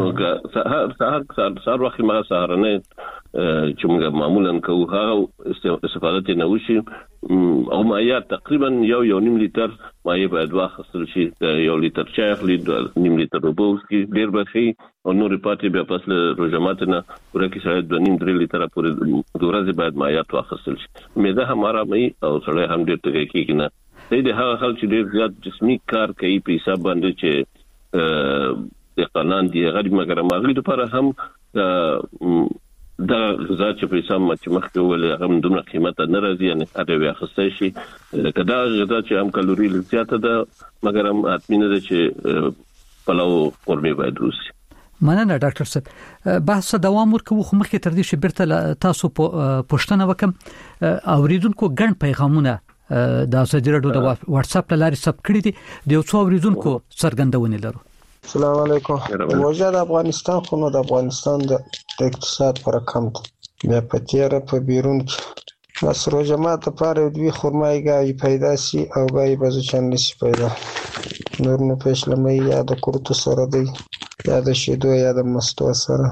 سهار وخت ما سهارنه چې موږ معمولا کوو هغه استفاده نه وشي او مایعات تقریبا یو نیم لیټر مایع باید واخیستل شي. 1 لیټر چای اخلي، 2 لیټر اوبه وڅکي، ډېر بخي او نور پاتې بیا پس له روزه ماته نه ورکه شاید 2.5-3 لیټر پورې د ورځې باید مایعات واخیستل شي. معده هم آرامي او سړی هم ډېر تږی کیږي نه. د هغه خلک چې ډېر زیات جسمي کار کوي په حساب باندې چې د قانون دی غړي مګر ماغلي لپاره هم دا غذا چې په حساب چې مخکې ولې هم دومره قیمت نه راځي، یعنی اته بیا خسته شي کدا غذا چې هم کالوري زیاته ده مګر هم اطمینه ده چې پلو قرمه باید روسي. مننه ډاکټر صاحب، بحث دوام ورکوو خو مخکې تر دې چې برته تاسو پوښتنه وکم. اوریدونکو ګڼ پیغامونه د ازادي رادیو د واتس اپ لارې ثبت کړی دي، د یو څو اوریدونکو څرګندونه لرو. السلام علیکم. وجه د افغانستان خو نو د افغانستان د اقتصاد پر کم بیا پتیره په بیرون بس روزه ماته پاره دوی خرمای گاهی پیدا سی او گاهی بازو چند نسی پیدا. نور نو پشلمی یا د کورتو سره دی یا د شیدو یا د مستو سره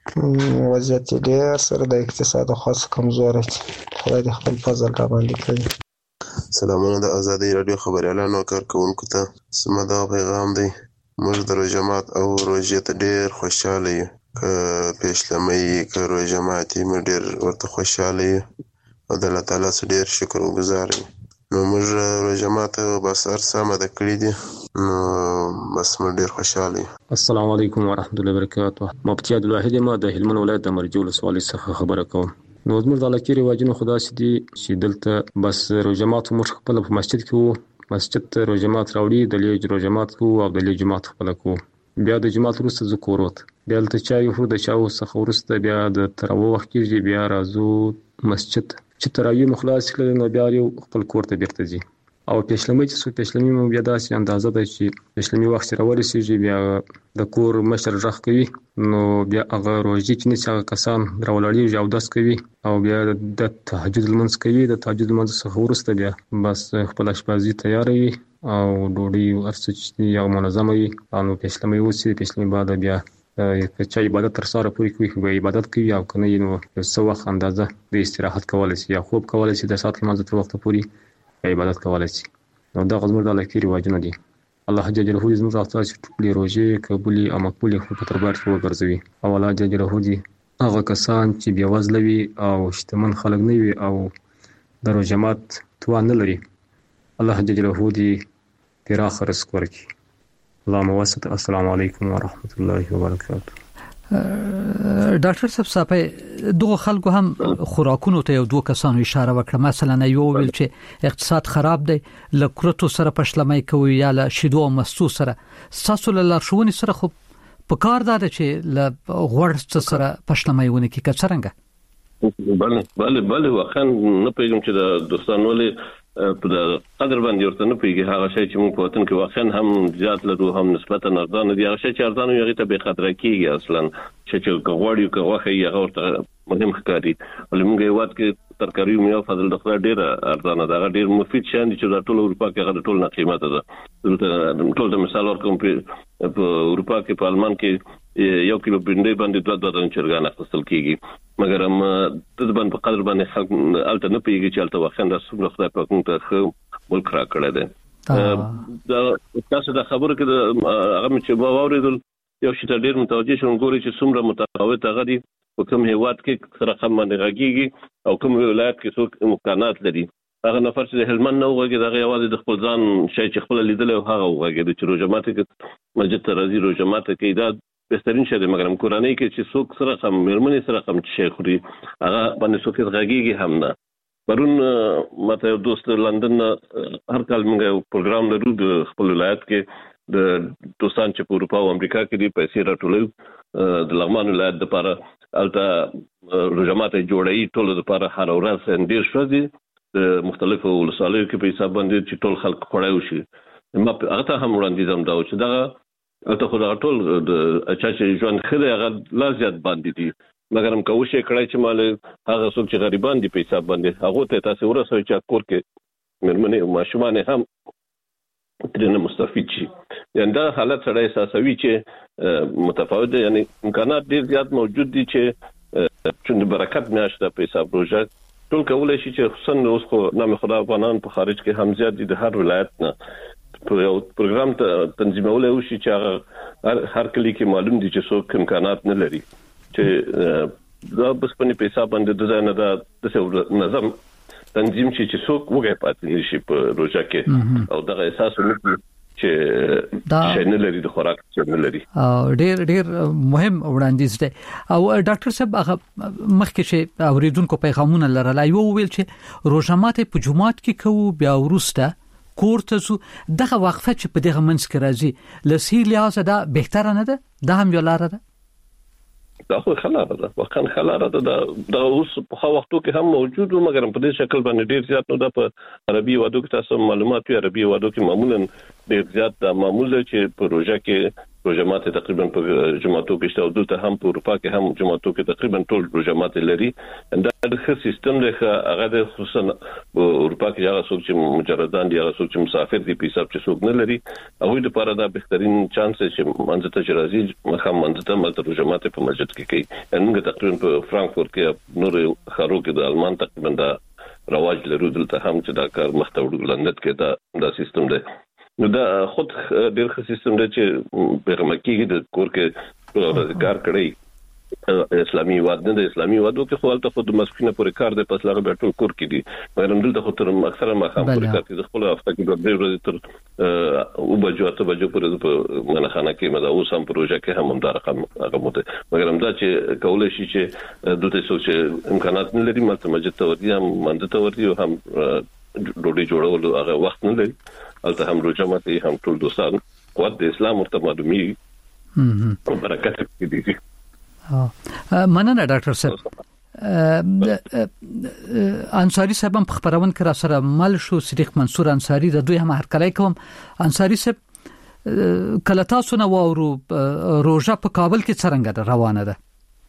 وضعیت ډیر سره د اقتصاد خاص کمزور دی. خدای دې خپل فضل را باندې کوي. سلامونه د ازادي رادیو خبريالانو کارکونکو ته سمدا پیغام دی. موږ د روزه مات او روزه ته ډیر خوشاله یو، که پېشلمۍ که روزه ماتي موږ ډیر ورته خوشاله یو او د الله تعالی څخه ډیر شکر وګزار یو. نو موږ روزه مات بس ارسامه د کړی دي، نو بس موږ ډیر خوشاله یو. السلام علیکم ورحمت الله وبرکاته. مفتي عبدالواحد ما د هلمند ولایت د مرجو ولسوالۍ څخه خبره کوم. نو زموږ د علاقې رواجونه خدا سي دي چې دلته بس روزه مات موږ خپل په مسجد کې وو، مسجد ته روزه مات راوړي، د لیج روزه مات کو او د لیج جماعت خپل کو، بیا د جماعت وروسته زکوروت، بیا د چای خور د چاو څخه وروسته بیا د تراویح وخت کې بیا راځو مسجد چې تراویح مخلاص کړي نو بیا یو خپل کور ته بیرته ځي. او پېشلمۍ چې څو پېشلمۍ مو بیا داسې اندازه ده چې پېشلمۍ وخت راورسیږي بیا د کور مشر رخ کوي، نو بیا هغه روزي چې نه هغه کسان راولړي او داس کوي او بیا د تهجد لمونځ کوي. د تهجد لمونځ څخه وروسته بیا بس خپل اشپزي تیاروي او ډوډۍ ورڅ چې یو منظمه وي او پېشلمۍ وسی پېشلمۍ بعد بیا چې عبادت تر سره پوری کوي، خو عبادت کوي او کنه نو یو څو وخت اندازه د استراحت کولای شي یا خوب کولای شي د سات لمونځ تر وخت پوری عبادت کولای شي. نو دا غزمر د لکې رواجونه دي. الله جل جلاله دې زموږ تاسو چې ټولې روزې قبولي او مقبولي خو په دربار کې وګرځوي. او الله جل جلاله دې هغه کسان چې بیا وزله وي او شتمن خلک نه وي او د روزمات توان نه لري، الله جل جلاله دې پراخ رزق ورکړي. اللهم واسط. السلام علیکم ورحمت الله وبرکاته. ډاکټر صاحب دغه خلکو هم خوراکونو ته یو دوه کسانو اشاره وکړه، مثلا یو ویل چې اقتصاد خراب دی، لکرتو سره پښلمای کوي یا له شیدو مستو سره. تاسو له لارښوونې سره خو په کار ده چې له غوړ سره پښلمای ونه کې کڅرنګ. بله واخا نه پیغام چې د دوستانو له په قدر باندې ورته نه پیږي. هغه شی چې موږ په وطن کې واقعا هم زیات لرو، هم نسبتا ارزانه دي. هغه شی چې ارزانه یو هغه ته به خطر کیږي اصلا چې غوړیو کې واخه یې هغه ورته مهم ښکاري. ولې موږ یو وخت کې ترکاری مې فضل د خدای ډیر ارزانه ده، ډیر مفید شان دي چې د ټول اروپا کې هغه ټول نه قیمته ده. ټول د مثال ورکوم په اروپا کې په آلمان کې 1 کیلو بنډۍ باندې 2 چرګان اخیستل کیږي، مګر هم د باندې په قدر باندې خلک الته نه پیږي چې الته واخا د سمره خدای په کوم ته ملک را کړی دی. دا تاسو د خبرو کې هغه چې باورېدل یو شی ته ډیر متوجه شوم، ګوري چې څومره متفاوت هغه دي په کوم هیواد کې سره خم باندې راګيږي او کوم ولایت کې څوک امکانات لري. هغه نفر چې د هلمند نه وغږی دغه یوازې د خپل ځان شي چې خپل لیدل او هغه وغږی چې روزه ماته کې مسجد ته راځي روزه ماته کې دا بهترین شه د مګرم کورانه کې چې څوک سره هم مرمنې سره هم شي خوري هغه باندې څوک غږیږي هم نه. پرون ماته دوست لندن هر کال موږ پروګرام لرو د خپل ولایت کې د دوستان چې په اروپا او امریکا کې دي پیسې راټولوي د لغمان ولایت لپاره البته روجمات جوړي ټول لپاره هر ورځ اندیر شو دي د مختلفو ولسوالیو کې په حساب باندې چې ټول خلک خوړایو شي. ما هغه ته هم وړاندې زم دا چې دا ته خو دا ټول د چې ژوند خله هغه لا زیات باندې دي مګر هم کوشش کړی چې مال هغه څوک چې غریبان دي په حساب باندې هغه ته تاسو ورسوي چې کور کې مرمنې او ماشومان هم ترنه مستفید شي. یعنی دا حالت سره احساسوي چې متفاوت دي، یعنی امکانات ډیر زیات موجود دي چې برکت میاشته په حساب روزه ټول کولای شي چې خصوصا اوس خو نام خدا افغانان په خارج کې هم زیات دي د هر ولایت نه په یو پروګرام ته تنظیمول او شي چې هر کلی کې معلوم دي چې څوک امکانات نه لري چې دا بس په پیسې باندې د ځای نه د نظم تنظیم شي چې څوک وګړي پاتې نشي په روزه کې او دا احساس ونکړي چې نه لري د خوراک څه نه لري. ډېر مهم وړاندیز دی. او ډاکټر صاحب هغه مخکې چې اوریدونکو پیغامونه لرل یو ویل چې روزه ماته په جمعات کې کوو بیا ورسته کور ته زو دغه وقفه چې په دغه منځ کې راځي لسی لحاظ دا بهتره نه ده، دا هم یو لار ده. دا خو خلاره ده، واقعا خلاره ده. دا اوس په وختو کې هم موجود و مګر په دې شکل باندې ډیر زیات نو د عربي وادو کې تاسو معلومات وي عربي وادو کې معمولا ډیر زیات د معمول چې په روزه کې روزمات تقریبا په جمعاتو کې شته او دلته هم په اروپا کې هم جمعاتو کې تقریبا ټول روزمات لري. دا د سیستم له هغه د خصوصا په اروپا کې هغه څوک چې مجردان دي هغه څوک چې مسافر دي په حساب چې څوک نه لري هغه لپاره دا بهترین چانس چې منځ ته راځي مخام منځ ته مل روزمات په مسجد کې کوي. موږ تقریبا په فرانکفورت کې نور خارو کې د المان تقریبا دا رواج لرو دلته هم چې دا کار مخته وړو لندن کې دا سیستم دی. نو دا خود ډیر ښه سیستم دی چې پیغمبري د کور کې روزګار کړی اسلامي واد نه د اسلامي وادو کې خو البته خود مسکینه پورې کار دی پس لاره به ټول کور کې دي مګر دلته خو تر اکثره ما هم پورې کار کې خپل هفته کې د ډیر ورځې تر او بجو ته بجو پورې په منخانه کې مدا اوس هم پروژه کې هم دا رقم هغه مته مګر هم دا چې کولای شي چې دوی څه امکانات نه لري مته مسجد ته ورته هم منځ ته ورته هم ډوډۍ جوړول هغه وخت نه لري البته هم روجماتي هم ټول دوستان قوت د اسلام ورته معلومي برکت دي. مننه ډاکټر صاحب. انصاری صاحب هم خبرونه کړه سره مل شو صدیق منصور انصاری د دوی هم هرکلای کوم. انصاری صاحب کله تاسو نه وورو روزه په کابل کې څنګه روانه ده؟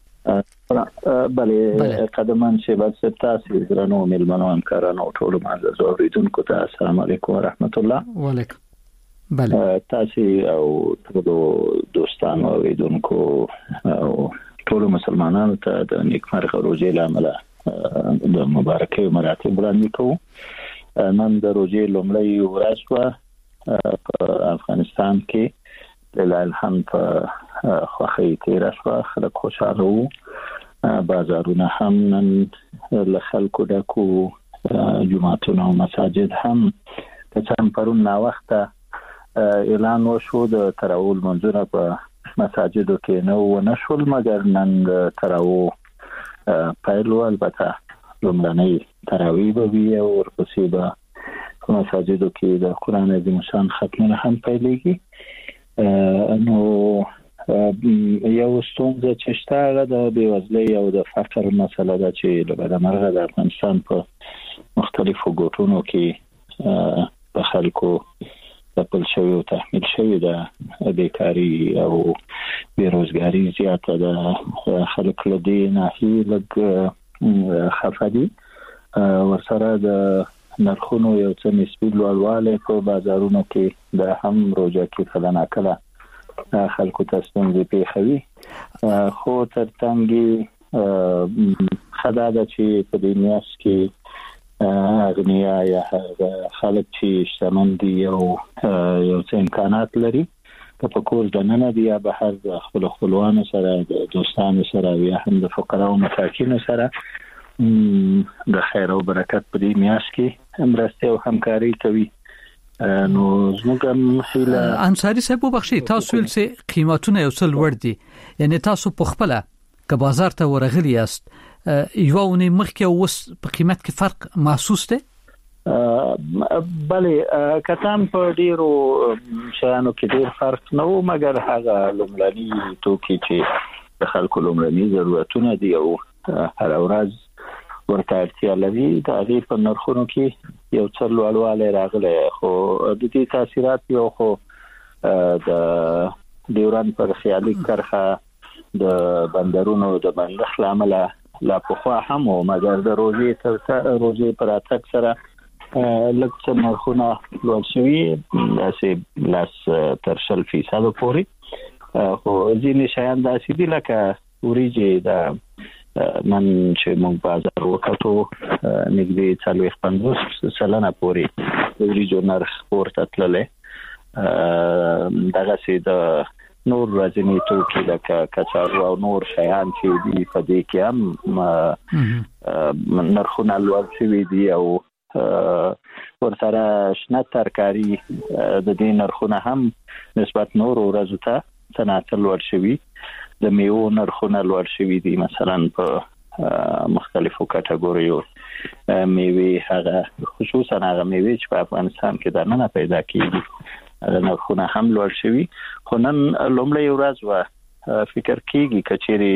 بله قدمان شباب تاسو درنو ملمنو همکارانو ټول معزز اوریدونکو ته السلام علیکم ورحمت الله. وعلیکم. بله تاسو او ټول دوستانو اوریدونکو او ټول مسلمانانو ته د نیکمرغه روزې لامل د مبارکۍ مراتب وړاندې کوو. نن د روزې لومړی ورځ په افغانستان کې لله الحمد په خوخی تیر شو، خلک خوشاله وو، بازارونه هم نن له خلکو ډکو، جمعتونه او مساجد هم که پرون نا وخته اعلان وشو د تراویح منځونه په مساجدو کې نه شول مګر نن د تراویح پیل و. البته لومړنۍ تراویح به وي او ورپسې به په مساجدو کې د قرآن عظیم شان ختمونه هم پیلېږي. نو یو ستونزه چې شته هغه د بېوزلۍ او د فقر مسله ده چې له بده مرغه د افغانستان په مختلفو ګوټونو کې په خلکو تپل شوی او تحمیل شوی ده بیکاری او بیروزګاری زیاته ده. خلک له دې ناحیې لږ خفه دي. ورسره د نرخونو یو څه نسبي لوړوالی په بازارونو کې د هم روزه کې کله ناکله خلکو ته ستونزې پېښوي. خو ترڅنګ خدا ده چې په دې میاشت کې اغنیا یا خلک چې شتمن دي او یو څه امکانات لري که په کور دننه دي یا بهر د خپل خپلوانو سره د دوستانو سره یا هم د فقراو مساکینو سره د خیر او برکت په دې میاشت کې مرسته او همکاري کوي. نو زموږ هیله انصاری صاحب وبخښي تاسو ول چې قیمتونه یو څل ور دي یعنی تاسو په خپل ک بازار ته ورغلی است یو نه مخکې اوس په قیمت کې فرق محسوس دی بله کتام په ډیرو شانو کې ډیر فرق نه و مګر هغه لومړني توکي چې د خلکو لومړني ضرورتونه دي او هر ورځ ورته اړتیا لري د هغې په نرخونو کې یو څه لوړوالی راغلی خو د دې تاثیرات یو خو د ډیورند پر خیالي کرښه د بندرونو د بندښت له امله لا پخوا هم و مګر د روزې پر راتګ سره لږ څه نرخونه لوړ شوي داسې 10% پورې خو ځینې شیان داسې دي لکه وریجې د نن چې موږ بازار وکړو نږدې 40-50% پورې د وریجو نرخ پورته تللی دغسې د نور ورځني توکي لکه کچالو او نور شیان چې دي په دې کې هم نرخونه لوړ شوي دي او ورسره شنه ترکاري د دې نرخونه هم نسبت نور ورځو ته صنعت لوړ شوي د میوو نرخونه لوړ شوي دي مثلا په مختلفو کټګوریو میوې هغه خصوصا هغه میوې چې په افغانستان کې دننه پیدا کیږي نرخونه هم لوړ شوي خو نن لومړی ورځ و فکر کیږي کچېرې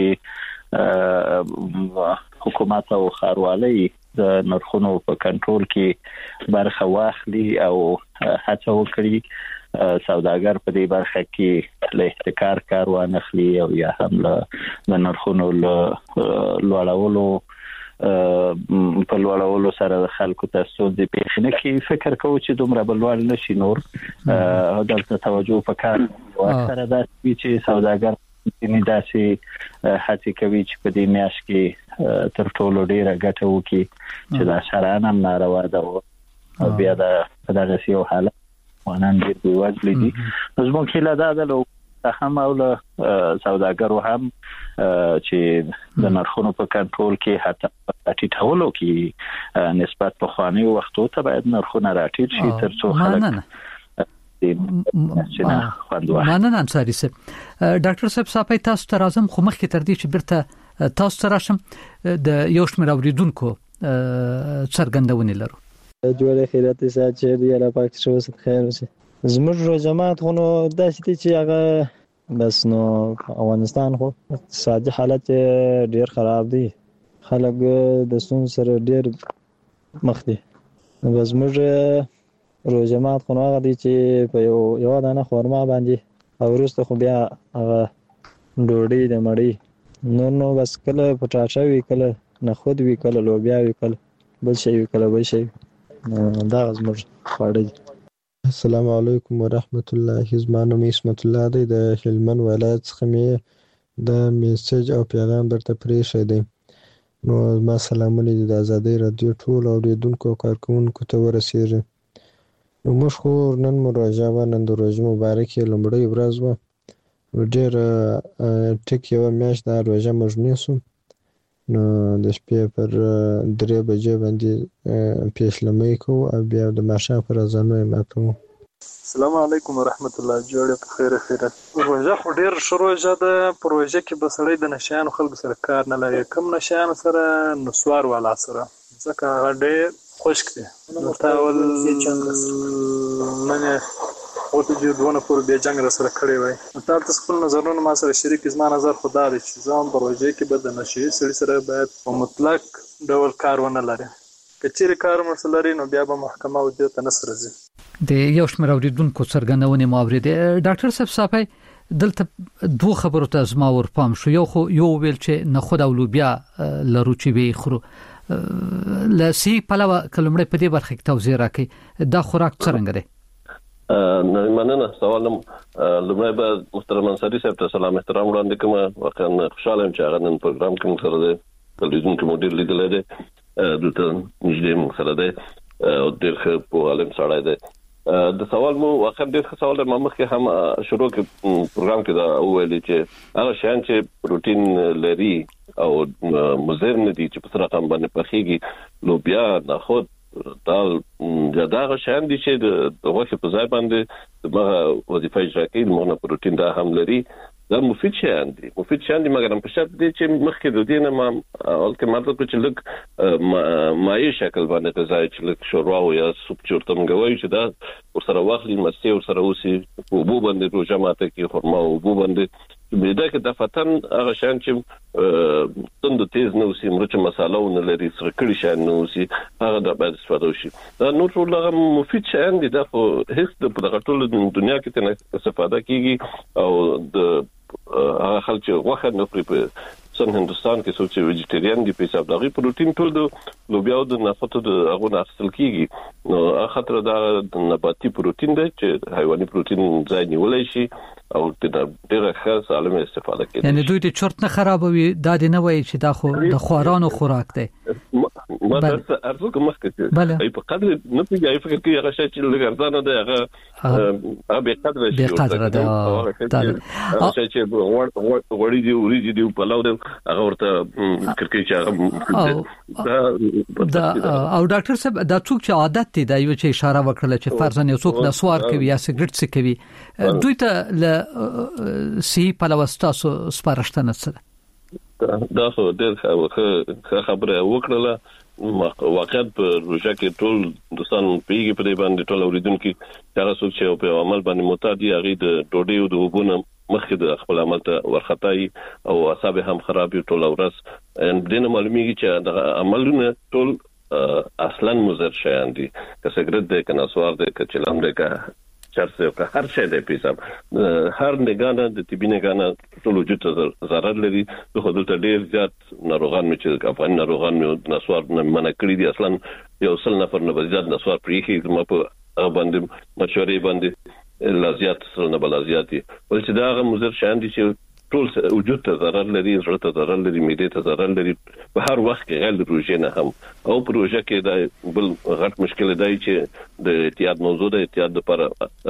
حکومت او ښاروالۍ د نرخونو په کنټرول کې برخه واخلي او هڅه وکړي سوداګر په دې برخه کې له احتکار کار وانخلي او یا هم له نرخونو لوړولو په لوړولو سره خلکو ته ستونزې پیښ نه کړي فکر کوو چې دومره به لوړ نشي نور دلته توجه پکار او اکثره داسې چې سوداګر داسې هڅې کوي چې په دې میاشت کې تر ټولو ډیره ګټه وکړي چې دا شرعاً هم ناروا ده او بیا د دغسې یو حالت افغانان ډېر بېوزله دي زموږ هیله دا ده له هم او له سوداګرو هم چې د نرخونو په کنټرول کې حتی ټیټولو کې نسبت پخوانیو وختو ته باید نرخونه راټیټ شي تر څو خلک مننه انصاری صاحب ډاکټر صاحب صاحب تاسو ته راځم خو مخکې تر دې چې بیرته تاسو ته راشم د یو شمېر اوریدونکو څرګندونې لرو جوړه خیرات سات چې دی الله پاک شو ست خیر وشي زموږ جماعت خو داسې دي چې هغه بس نو افغانستان خو اقتصادي حالت ډیر خراب دی خلک د سون سره ډیر مخ دي بس موږ جماعت خو هغه دي چې په یو دانه خورما باندې او وروسته خو بیا هغه ډوډۍ د مړی نو بس کله پټاټه وی کله نه خود وی کله لوبیا وی کله بل شي وی کله بل شي دا زموږ خواړه دي السلام علیکم ورحمت الله زما نوم اسمت الله دی د هلمند ولایت څخه مې د میسج او پیغام درته پرېښی دی نو زما سلامونه دي د ازادۍ رادیو ټول اورېدونکو او کارکوونکو ته ورسېږي نو موږ خو نن مو روژه وه نن د روژې مبارکې لومړۍ ورځ وه ډېره ټیک یوه میاشت دا روژه موږ نیسو نو د شپې پر 3 بجې باندې پیشلمۍ کوو او بیا د ماښام پر اذانو یې ماتوو السلام علیکم ورحمت الله جوړه په خیر روژه خو ډېر ښه روژه ده په روژه کې به سړی د نشیانو خلکو سره کار نه لري کم نشیانو سره نسوار والا سره ځکه هغه ډېر خشک دی نو تا ول نه ورته جوړونه پر بیا جنگ را سره کړی وای تاسو خپل نظرونه ما سره شریک زما نظر خدا دی چې ځان په روژه کې به د نشي سړي سره باید په مطلق ډول کارونه لري کچېرې کار مرسته لري نو بیا به محکمه او دې ته نسر راځي د یو شمېر اوریدونکو څرګندونې مو اورېدې ډاکټر صاحب صاحب دلته دوه خبرو ته زما ور پام شو یو ویل چې نه خود او لوبیا لرو چې وی خورو لسی پلوه کلمړې په دې برخه کې توضیح راکړي دا خوراک څنګه دی مننه سوالم لمړی به محترم انصاری صاحب ته سلام احترام وړاندې کوم واقعا خوشاله یم چې هغه نن پروګرام کې موږ سره دی تلویزیون کې مو ډېر لیدلی دی دلته نږدې موږ سره دی او ډېر ښه په عالم سړی دی د سوال مو واقعا ډېر ښه سوال دی ما مخکې هم شروع کې پروګرام کې دا وویلي چې هغه شیان چې پروټین لري او مضر نه دي چې په سره رقم باندې پخېږي لوبیا نخود دا شان دي چې د غوښه په ځای باندې دغه وظیفه اجرا کوي مونږ پروتین دا هم لري دا مفید شان دي مګر په شرط دي چې مخکې د دې نه ما ولکه مطلب چې لږ مایع شکل باندې غذای چې لږ شوروا او یا سوپ چورته مګوي چې دا ورسره واخلي مستي ورسره اوسي او بو باندې روزه ماته کې خرما او بو باندې بيدا کې د فتن هغه شان چې تند تیز نو سي مرچ مسالو نه لري سره کړي شان نو سي هغه د باید استفاده وشي دا نور ټول هغه مفید شان دي د هیڅ د په ټول دنیا کې ته استفاده کیږي او د هغه خلک غوښه نه پرې سن هندستان کې څوک چې ویجیټیرین دي په حساب دغه پروتین ټول د لوبیا او د نفتو د هغه ناستل کیږي نو هغه خطر دا نباتي پروتین دی چې حیواني پروتین ځای نیولای شي او د ډیره ښه سالمه استفاده کوي یعنی دوی د چرت نه خرابوي دا نه وایي چې دا خو د خوارانو خوراک دی ما درته ارزو کوم مخکې ای په قدر نه پیږي فکر کوي هغه شی چې لګردانه دی هغه به قدر شي به قدر ده هغه شی چې وړي دی وريږي دی په لاو هغه ورته کرکې چې دا او ډاکټر صاحب دا څوک چې عادت دي دا یو چې اشاره وکړه چې فرضاً یو څوک نسوار کوي یا سیګریټ څکوي دوی ته له سی په لوستاسو سپارښتنه سره دا خو ډېر خبره وکړه واقعیت په روژه کې ټول دوستان پیږي په دې باندې ټول اوریدونکو چې څوک چې په عمل باندې معتاد دي هغه د ډوډۍ او د وبونه مخکې د خپل عمل ته ورختای او اعصاب هم خراب وي ټول ورځ ان دینه معلومیږي چې د عملونه ټول اصلا مضر شیان دي که سیګریټ دی که نسوار دی که چلم دی که چرس دی که هر شی دی په حساب هر نگانه د طبي نگانه ټول وجود ته ضرر لري خو دلته ډیر زیات ناروغان مې چې افغان ناروغان مې نسوار نه منع کړی دي اصلا یو څل نفر نه زیات نسوار پریخي ما په باندې مشورې باندې لازیات سره نه بلازیاتي ول چې دا هغه مضر شان دي چې ټول وجود ته ضرر لري زړه ته ضرر لري معده ته ضرر لري په هر وخت کې غیر روزه نه هم او پروژه کې دا بل غټ مشکل دی چې د احتیاط موضوع د احتیاط لپاره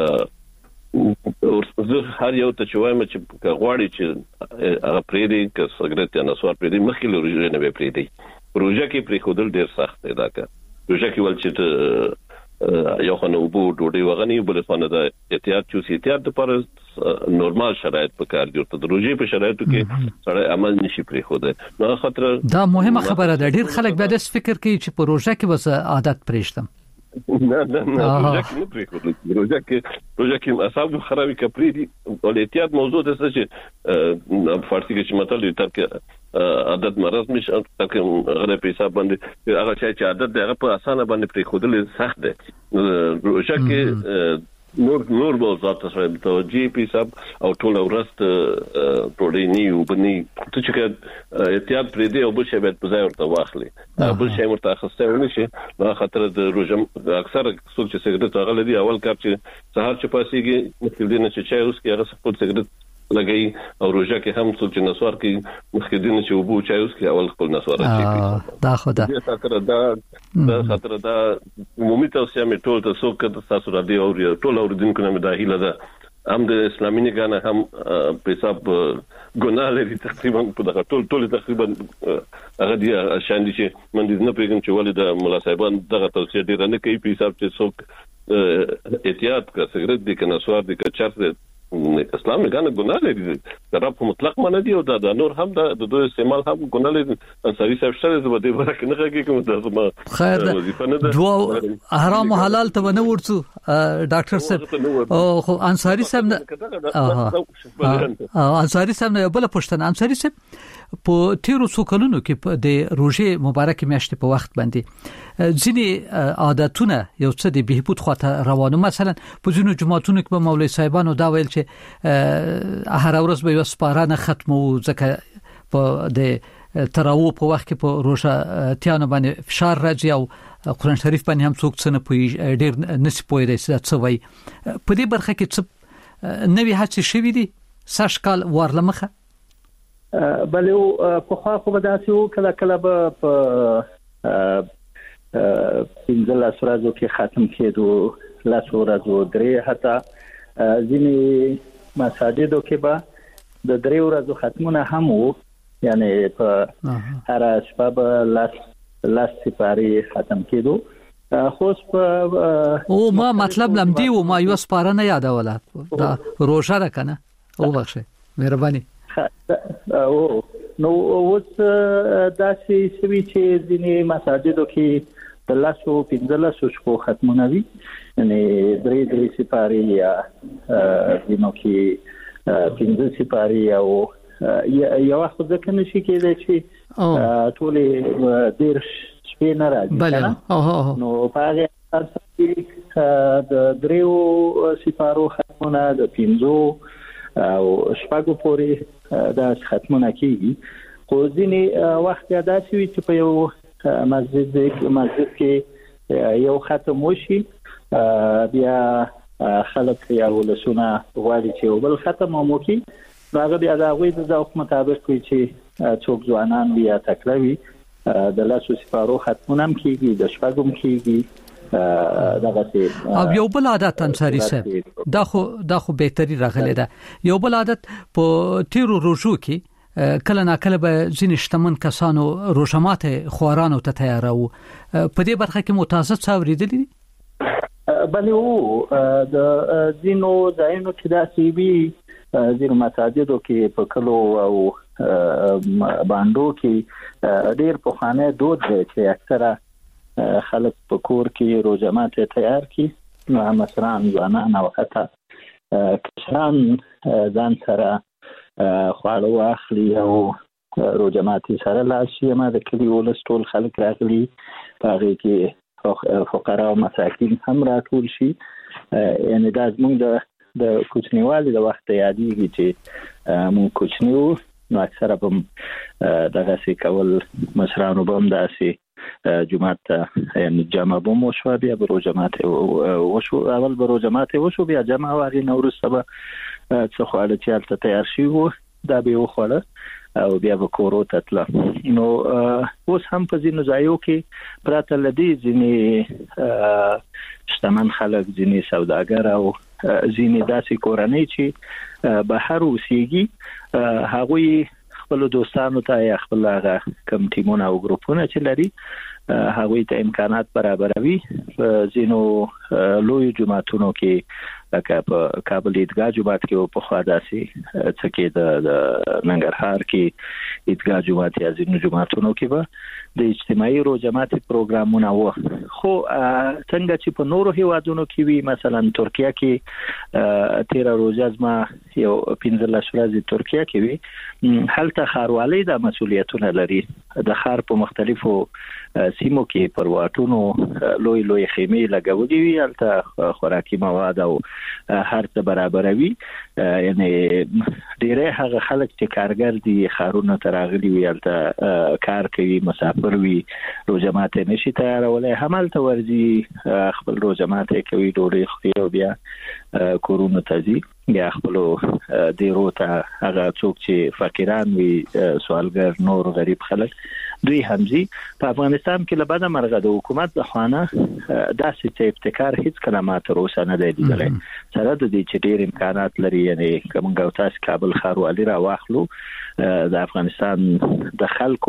زه هر یو ته چوایم چې غواړي چې هغه پریدي که سګریټ یا نسوار پریدي مخکې روزه نه به پریدي پروژه کې پری خودل ډیر سخت دی دا که پروژه کې ول چې یو خنو بو ډوډۍ وغنی بل څه د احتیاط چوسي احتیاط لپاره نورمال شرایط په کار دي ته د روزي په شرایطو کې سره عمل نشي پرې خو ده نو خطر دا مهمه خبره ده ډیر خلک به د فکر کوي چې په روزه کې وس عادت پرېشتم نه روزه کې نه پرې خو روزه کې اعصاب خرابې کپري دي او احتیاط موضوع ده چې فارسی کې چې مطلب تر کې عادت مرض نشه ترکه غره په حساب باندې هغه چې عادت دغه په اسانه باندې پرې خودل سخت ده روزه کې نور به ذات سره توجه په حساب او ټول ورست ټولې نیو بني ته چې احتیاط پرې دی او بل شی به په ځای ورته واخلي بل شی مرته اخسته ونشي نو خطر د روزم اکثر څوک چې سیګریټ هغه لري اول کار چې سهار چې پاسيږي مخکې دینه چې چای اوس کې هغه خپل سیګریټ لګي او روزه کې هم څوک چې نسوار کوي مخکې دینه چې وبو چای اوس کې اول خپل نسوار کوي دا خدا دا خطر دا عمومي توصيه مې ټول ته څوک تاسو را دی او ټول اوریدونکو نه داخله ده هم د اسلامي نگانه هم په حساب ګناه لري تقریبا په دغه ټول تقریبا هغه دی شان دي چې من دې نه پیګم چې ولې د مولا صاحبان دغه توصيه ډیر نه کوي په حساب چې څوک احتیاط کا سیګریټ دي کنه سوار دي کا چرس اسلام نگانه ګناه لري دا په مطلق معنی دی او دا نور هم د دوی استعمال هم ګناه لري انصاري صاحب سره زه به دې ورکه نه کوي کوم د زما خیر دوه حرام او حلال ته نه ورڅو ډاکټر صاحب او انصاري صاحب انصاري صاحب نه بل پښتنه انصاري صاحب په تیرو څوکلونو کې د روزه مبارک میاشتې په وخت باندې ځینی عادتونه یو څه د بهبود خواته روانو مثلا په ځینو جماعتونو کې به مولوی صاحبانو دا ویل چې هر ورځ به یو سپاره نه ختمو ځکه په د تراو په وخت کې په روزه تیانو باندې فشار راځي او قرآن شریف باندې هم څوک څنګه پوي ډیر نسی پوي دی څه وای په دې برخه کې څه نوې هڅې شوې دي ساشکال ورلمخه بلې په خوا خو به داسې کله کله به په 15 ورځو کې ختم کېدو 10 ورځو درې حتی ځینې مساجدو کې به د 3 ورځو ختمونه هم وو یعنی په هر شپه به 10 سپارې ختم کېدو خو او ما مطلب لم دی او ما یو سپاره نه یادوله دا روزه ده کنه او بخښه مهرباني او نو اوس دا چې ځینې مساجدو کې د لاسو 15 شپو ختمونه وي یعنی درې سپاره یا دینو کې 15 سپاره او یو وخت ځکه نشي کېدای چې ټول ډیر شپې نه راځي بله نو په هغه اساس کې د دریو سپارو ختمونه د 15 او شپږو پورې دا ختمونه کیږي خو ځینې وخت دا شوي چې په یو مسجد کې یو ختم وشي بیا خلک یا ولسونه غواړي چې یو بل ختم وکړي هغه بیا د هغوی د ذوق مطابق کوي چې څوک ځوانان بیا تکلوي د لاسو سپارو ختمونه هم کیږي د شپږم کیږي او یو بل عادت انصاری صاحب دا خو بهتري راغلی ده یو بل عادت په تیرو روزو کې کله نا کله به ځینې شتمن کسانو روزمات خوارانو ته تیارو په دې برخه کې متاسف څاوریدلی بلې وو د ځینو ځایونو کې دا سی بي ځینو مساجدو کې په کلو او باندو کې ډېر په خانه دود دی چې اکثره خلک په کور کې روزمات تیار کی نو مثلا ځوانان او حتی کسان ځان سره خواړه واخلي او روزمات سره لاسي ما د کلی ولس ټول خلک راغلي هغه کې فقرا او مساکین هم راټول شي یعنی دا زموږ د کوچنیوالي د وخت یادېږي چې مون کوچنیو نو اکثره په دغه سي کول مشرانو بم داسي جمعه یعنی جمع بم وشو بیا بروجمات وشو اول بروجمات وشو بیا جمع واغی نورو سبا څه خواله چې البته تیار شي وو دا به وخوله او بیا به کورو تطلا نو اوس هم په ځینو ځایو کې پراته لدی ځینې شتمن خلک ځینې سوداګر او ځینې داسې کورنۍ چې بهر اوسېږي هغوی خپل دوستانو ته یا خپل هغه کم ټیمونه او ګروپونه چې لري هغوی ته امکانات برابروي ځینو لوی جماعتونو کې لکه په کابل عیدګاه جومات کې په خوا داسې څه کې د ننګرهار کې عیدګاه جومات یا ځینو جوماتونو کې به د اجتماعي روزمات پروګرامونه و خو څنګه چې په نورو هیوادونو کې وي مثلا ترکیه کې 13 روزه ازما یو 15 ورځې ترکیه کې وي هلته خاروالۍ د مسولیتونه لري د خار په مختلفو سیمو کې پر واټونو لوی خیمې لګولې وي هلته خوراکي مواد او هر څه برابروي یعنی ډیره هغه خلک چې کارګر دي خارونه تراغلي وي هلته کار کوي مسافر وي روزمات نشي تیارولای همالته ورځي خپل روزمات کوي ډوډۍ خوري او بیا کورونه تازي یا خپل دیرو ته هغه څوک چې فقیران وي سوالګر نور غریب خلک دوی همزي په افغانستان کې لباده مرغه د حکومت د خوانه داسې ابتکار هیڅ کلمات روسه نه دی لیدلی سره د دې چې ډېر امکانات لري یعنی کومه تاسو کابل خاروالي را واخلو د افغانستان د خلکو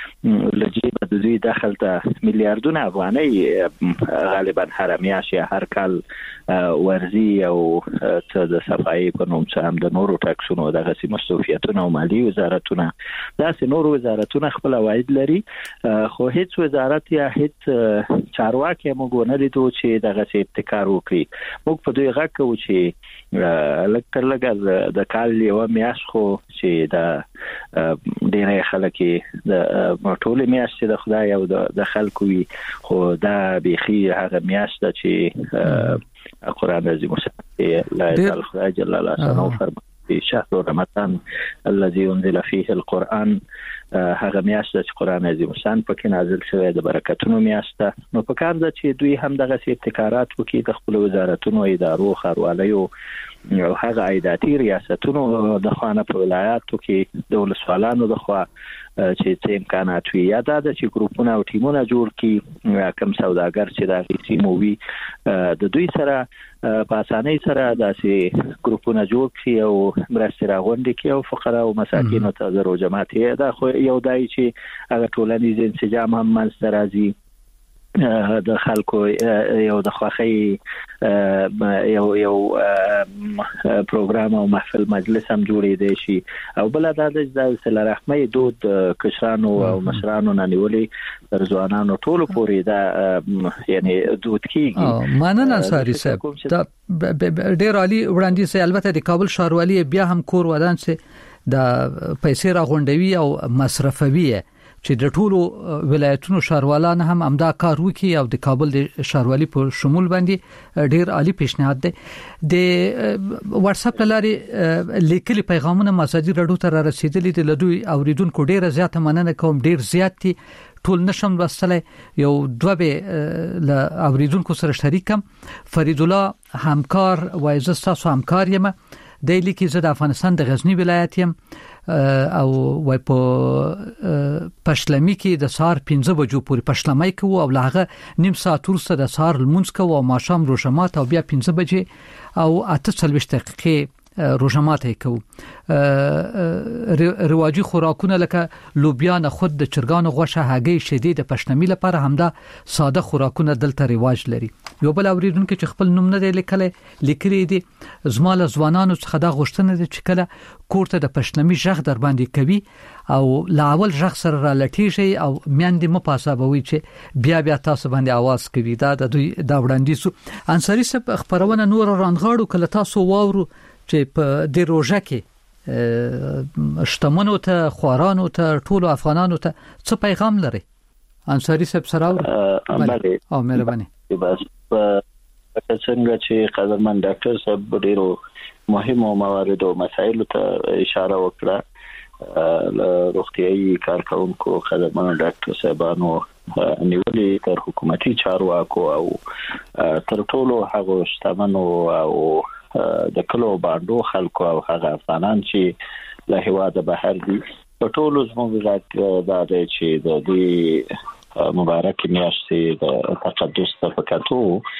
لجیب د دوی داخل ته میلیارډونه افغانۍ غالبا حرامیا شي هر کال ورزي او څه د صفایي په نوم څه هم د نورو ټاکسونو دغه سي مسؤلیتونه او مالی وزارتونه داسې نورو وزارتونه خپل واید لري خو هیڅ وزارت یا هیڅ چارواکي موږ نه لیدو چې دغه سي ابتکار وکړي موږ په دوی غږ کوو چې لکه لګا د کال یو میاش خو چې دا ډېر خلک د ټول میاش چې د خدای او د خلکو وي خو دا بيخي هغه میاش د چې قرآن عظیم لا يزال خدای جل جلاله فرمایي شهر رمضان الذي انزل فيه القرآن هغه میاشت چې قرآن عظیم شان پکې نازل شوی د برکتونو میاشت نو په کار ده چې دوی هم دغه ابتکارات وکړي د خپل وزارتونو ادارو خاروالیو او هغه عیداتي ریاستونو د خوانه په ولایاتو کې د ولسوالانو د خوا چې څه امکانات وي یا دا چې ګروپونه او ټیمونه جوړ کړي کم سوداګر چې د غیسي مووي د دوی سره په اسانۍ سره داسې ګروپونه جوړ کړي او مرستې راغونډې کړي او فقرا او مساکین ته د روزمات دا خو یو دای چې هغه ټولنیز انسجام هم منځته راځي د خلکو یو د خوخي یو پروګرام او محفل مجلس هم جوړې دي شي او بل د صله رحمي دود کشرانو او مشرانو نه نیولې تر ځوانانو ټولو پورې دا یعنی دود کیږي. مننه انصاری صاحب دا ډیر عالی وړاندې سي. البته د کابل ښاروالي بیا هم کور ودان سي د پیسې راغونډوي او مصرفوي چې د ټولو ولایتونو ښاروالان هم امدا کار وکي او د کابل د ښاروالي په شمول باندې ډیر عالی پیشنهاد دی. د واتس اپ لاري لیکلي پیغامونه مساجد رادیو ته رسیدلي دي. لدوی اوریدونکو ډیره زیاته مننه کوم. ډیر زیات دي ټول نشم وصله یو دوه به ل اوریدونکو سره شریکم. فرید الله همکار وایز تاسو همکار یم د لیکي زه د افغانستان د غزنی ولایت یم او وای په پښلمی کې د سار 15 بجو پورې پښلمی کوو او لاغه نیم ساعت وروسته د سار لمونځ کوو او ماښام روژمات او بیا 15 بجې او 48 دقیقې روژمات کوو. رواجی خوراکونه لکه لوبیا نه خود د چرګانو غوښه هګۍ شیدې د پښنمی لپاره همدا ساده خوراکونه دلته رواج لري. یو بل اوریدونکو چې خپل نوم نه دی لیکلی دي زماله ځوانانو څخه دا غوښتنه دي چې کله کوړه د پښنمی ژغ در باندې کوي او لاول ژغ سره را لټیږي او میاندې مپاسابوي چې بیا تاسو باندې आवाज کوي. دا د دوی دا وړاندیز انصاری صاحب خبرونه نور رانغاړو کله تاسو واورو چې په د روژه کې شتمنو ته خوارانو ته ټولو افغانانو ته څه پیغام لري انصاری صاحب سره او مهرباني. بس څنګه چې قدرمن ډاکټر صاحب ډیرو مهمو مواردو مسایلو ته اشاره وکړه. روغتيایي کارکونکو قدرمن ډاکټر صاحبانو نیولې تر حکومتي چارواکو او تر ټولو هغه شتمنو او د کلو باندې خلکو او هغه افغانان چې له هواده بهر دي په ټولو زموږ د چې د دې مبارک میاشتې د تقدس په کتو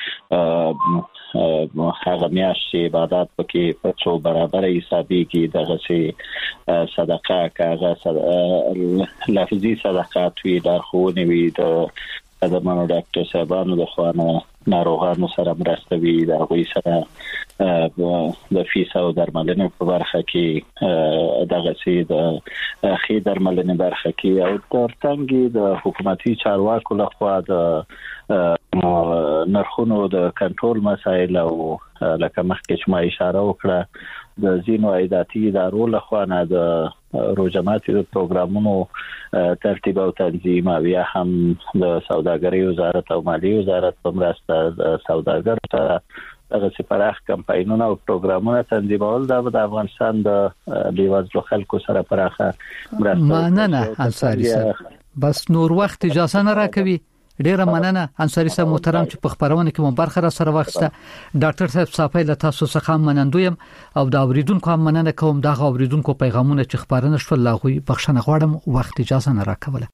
هغه میاشتې عبادت پکې په څو برابر حسابيږي دغه سي صدقه کاغه لفظي صدقات وی د خونې وی د قدمانو ډاکټر صاحبانو د خوانه ناروغانو سره مرسته وی د غوي سره د فیس او درملنې په برخه کې دغه سي د خې درملنې برخه کې او ترڅنګ د حکومتي چارواکو لخوا د نرخونو د کنټرول مسایل او لکه مخکې چې ما اشاره وکړه د زینو عایداتي ادارو لخوا نه د روزماتي پروګرامونو ترتیب او تنظیم او یا هم د سوداګرۍ وزارت او مالیې وزارت په مرسته د سوداګرو ته دغه سپارښت کمپاینونه او پروګرامونه تنظیمول د افغانستان د بیوزلو خلکو سره پراخه مرسته. مننه انصاری صاحب. بس نور وخت اجازه نه راکوي. ډیره مننه انصاری صاحب محترم چې په خبرونه کې مو برخه را سره واخسته. ډاکټر صاحب صافی له تاسو څخه منندویم او د اوریدونکو هم مننه کوم. دا اوریدونکو پیغامونه چې خبرونه شول لاغوي بخښنه غواړم وخت اجازه نه راکوله.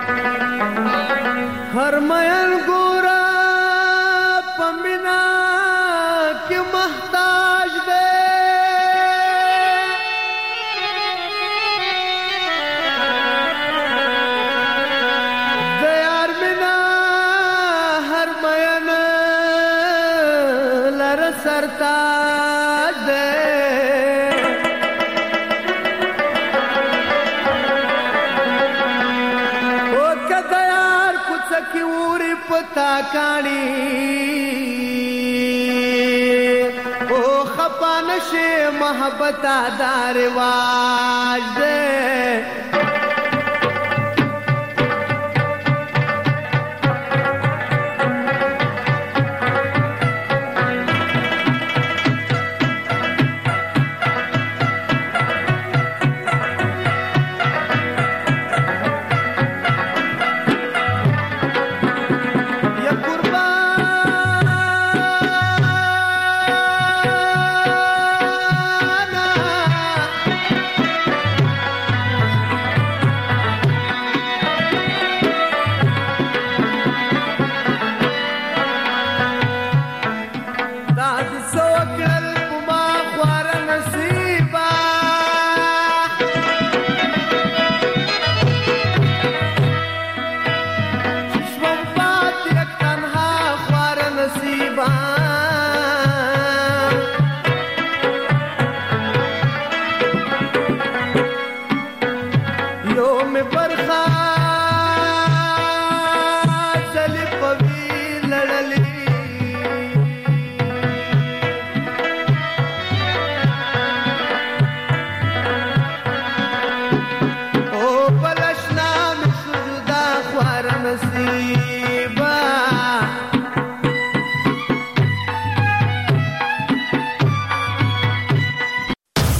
هر مېن ګورا پمینا کې محتاج دی सरताज ओ कदयार कुछ की उरी पता कानी ओ खपा नशे मोहब्बत दा रिवाज दे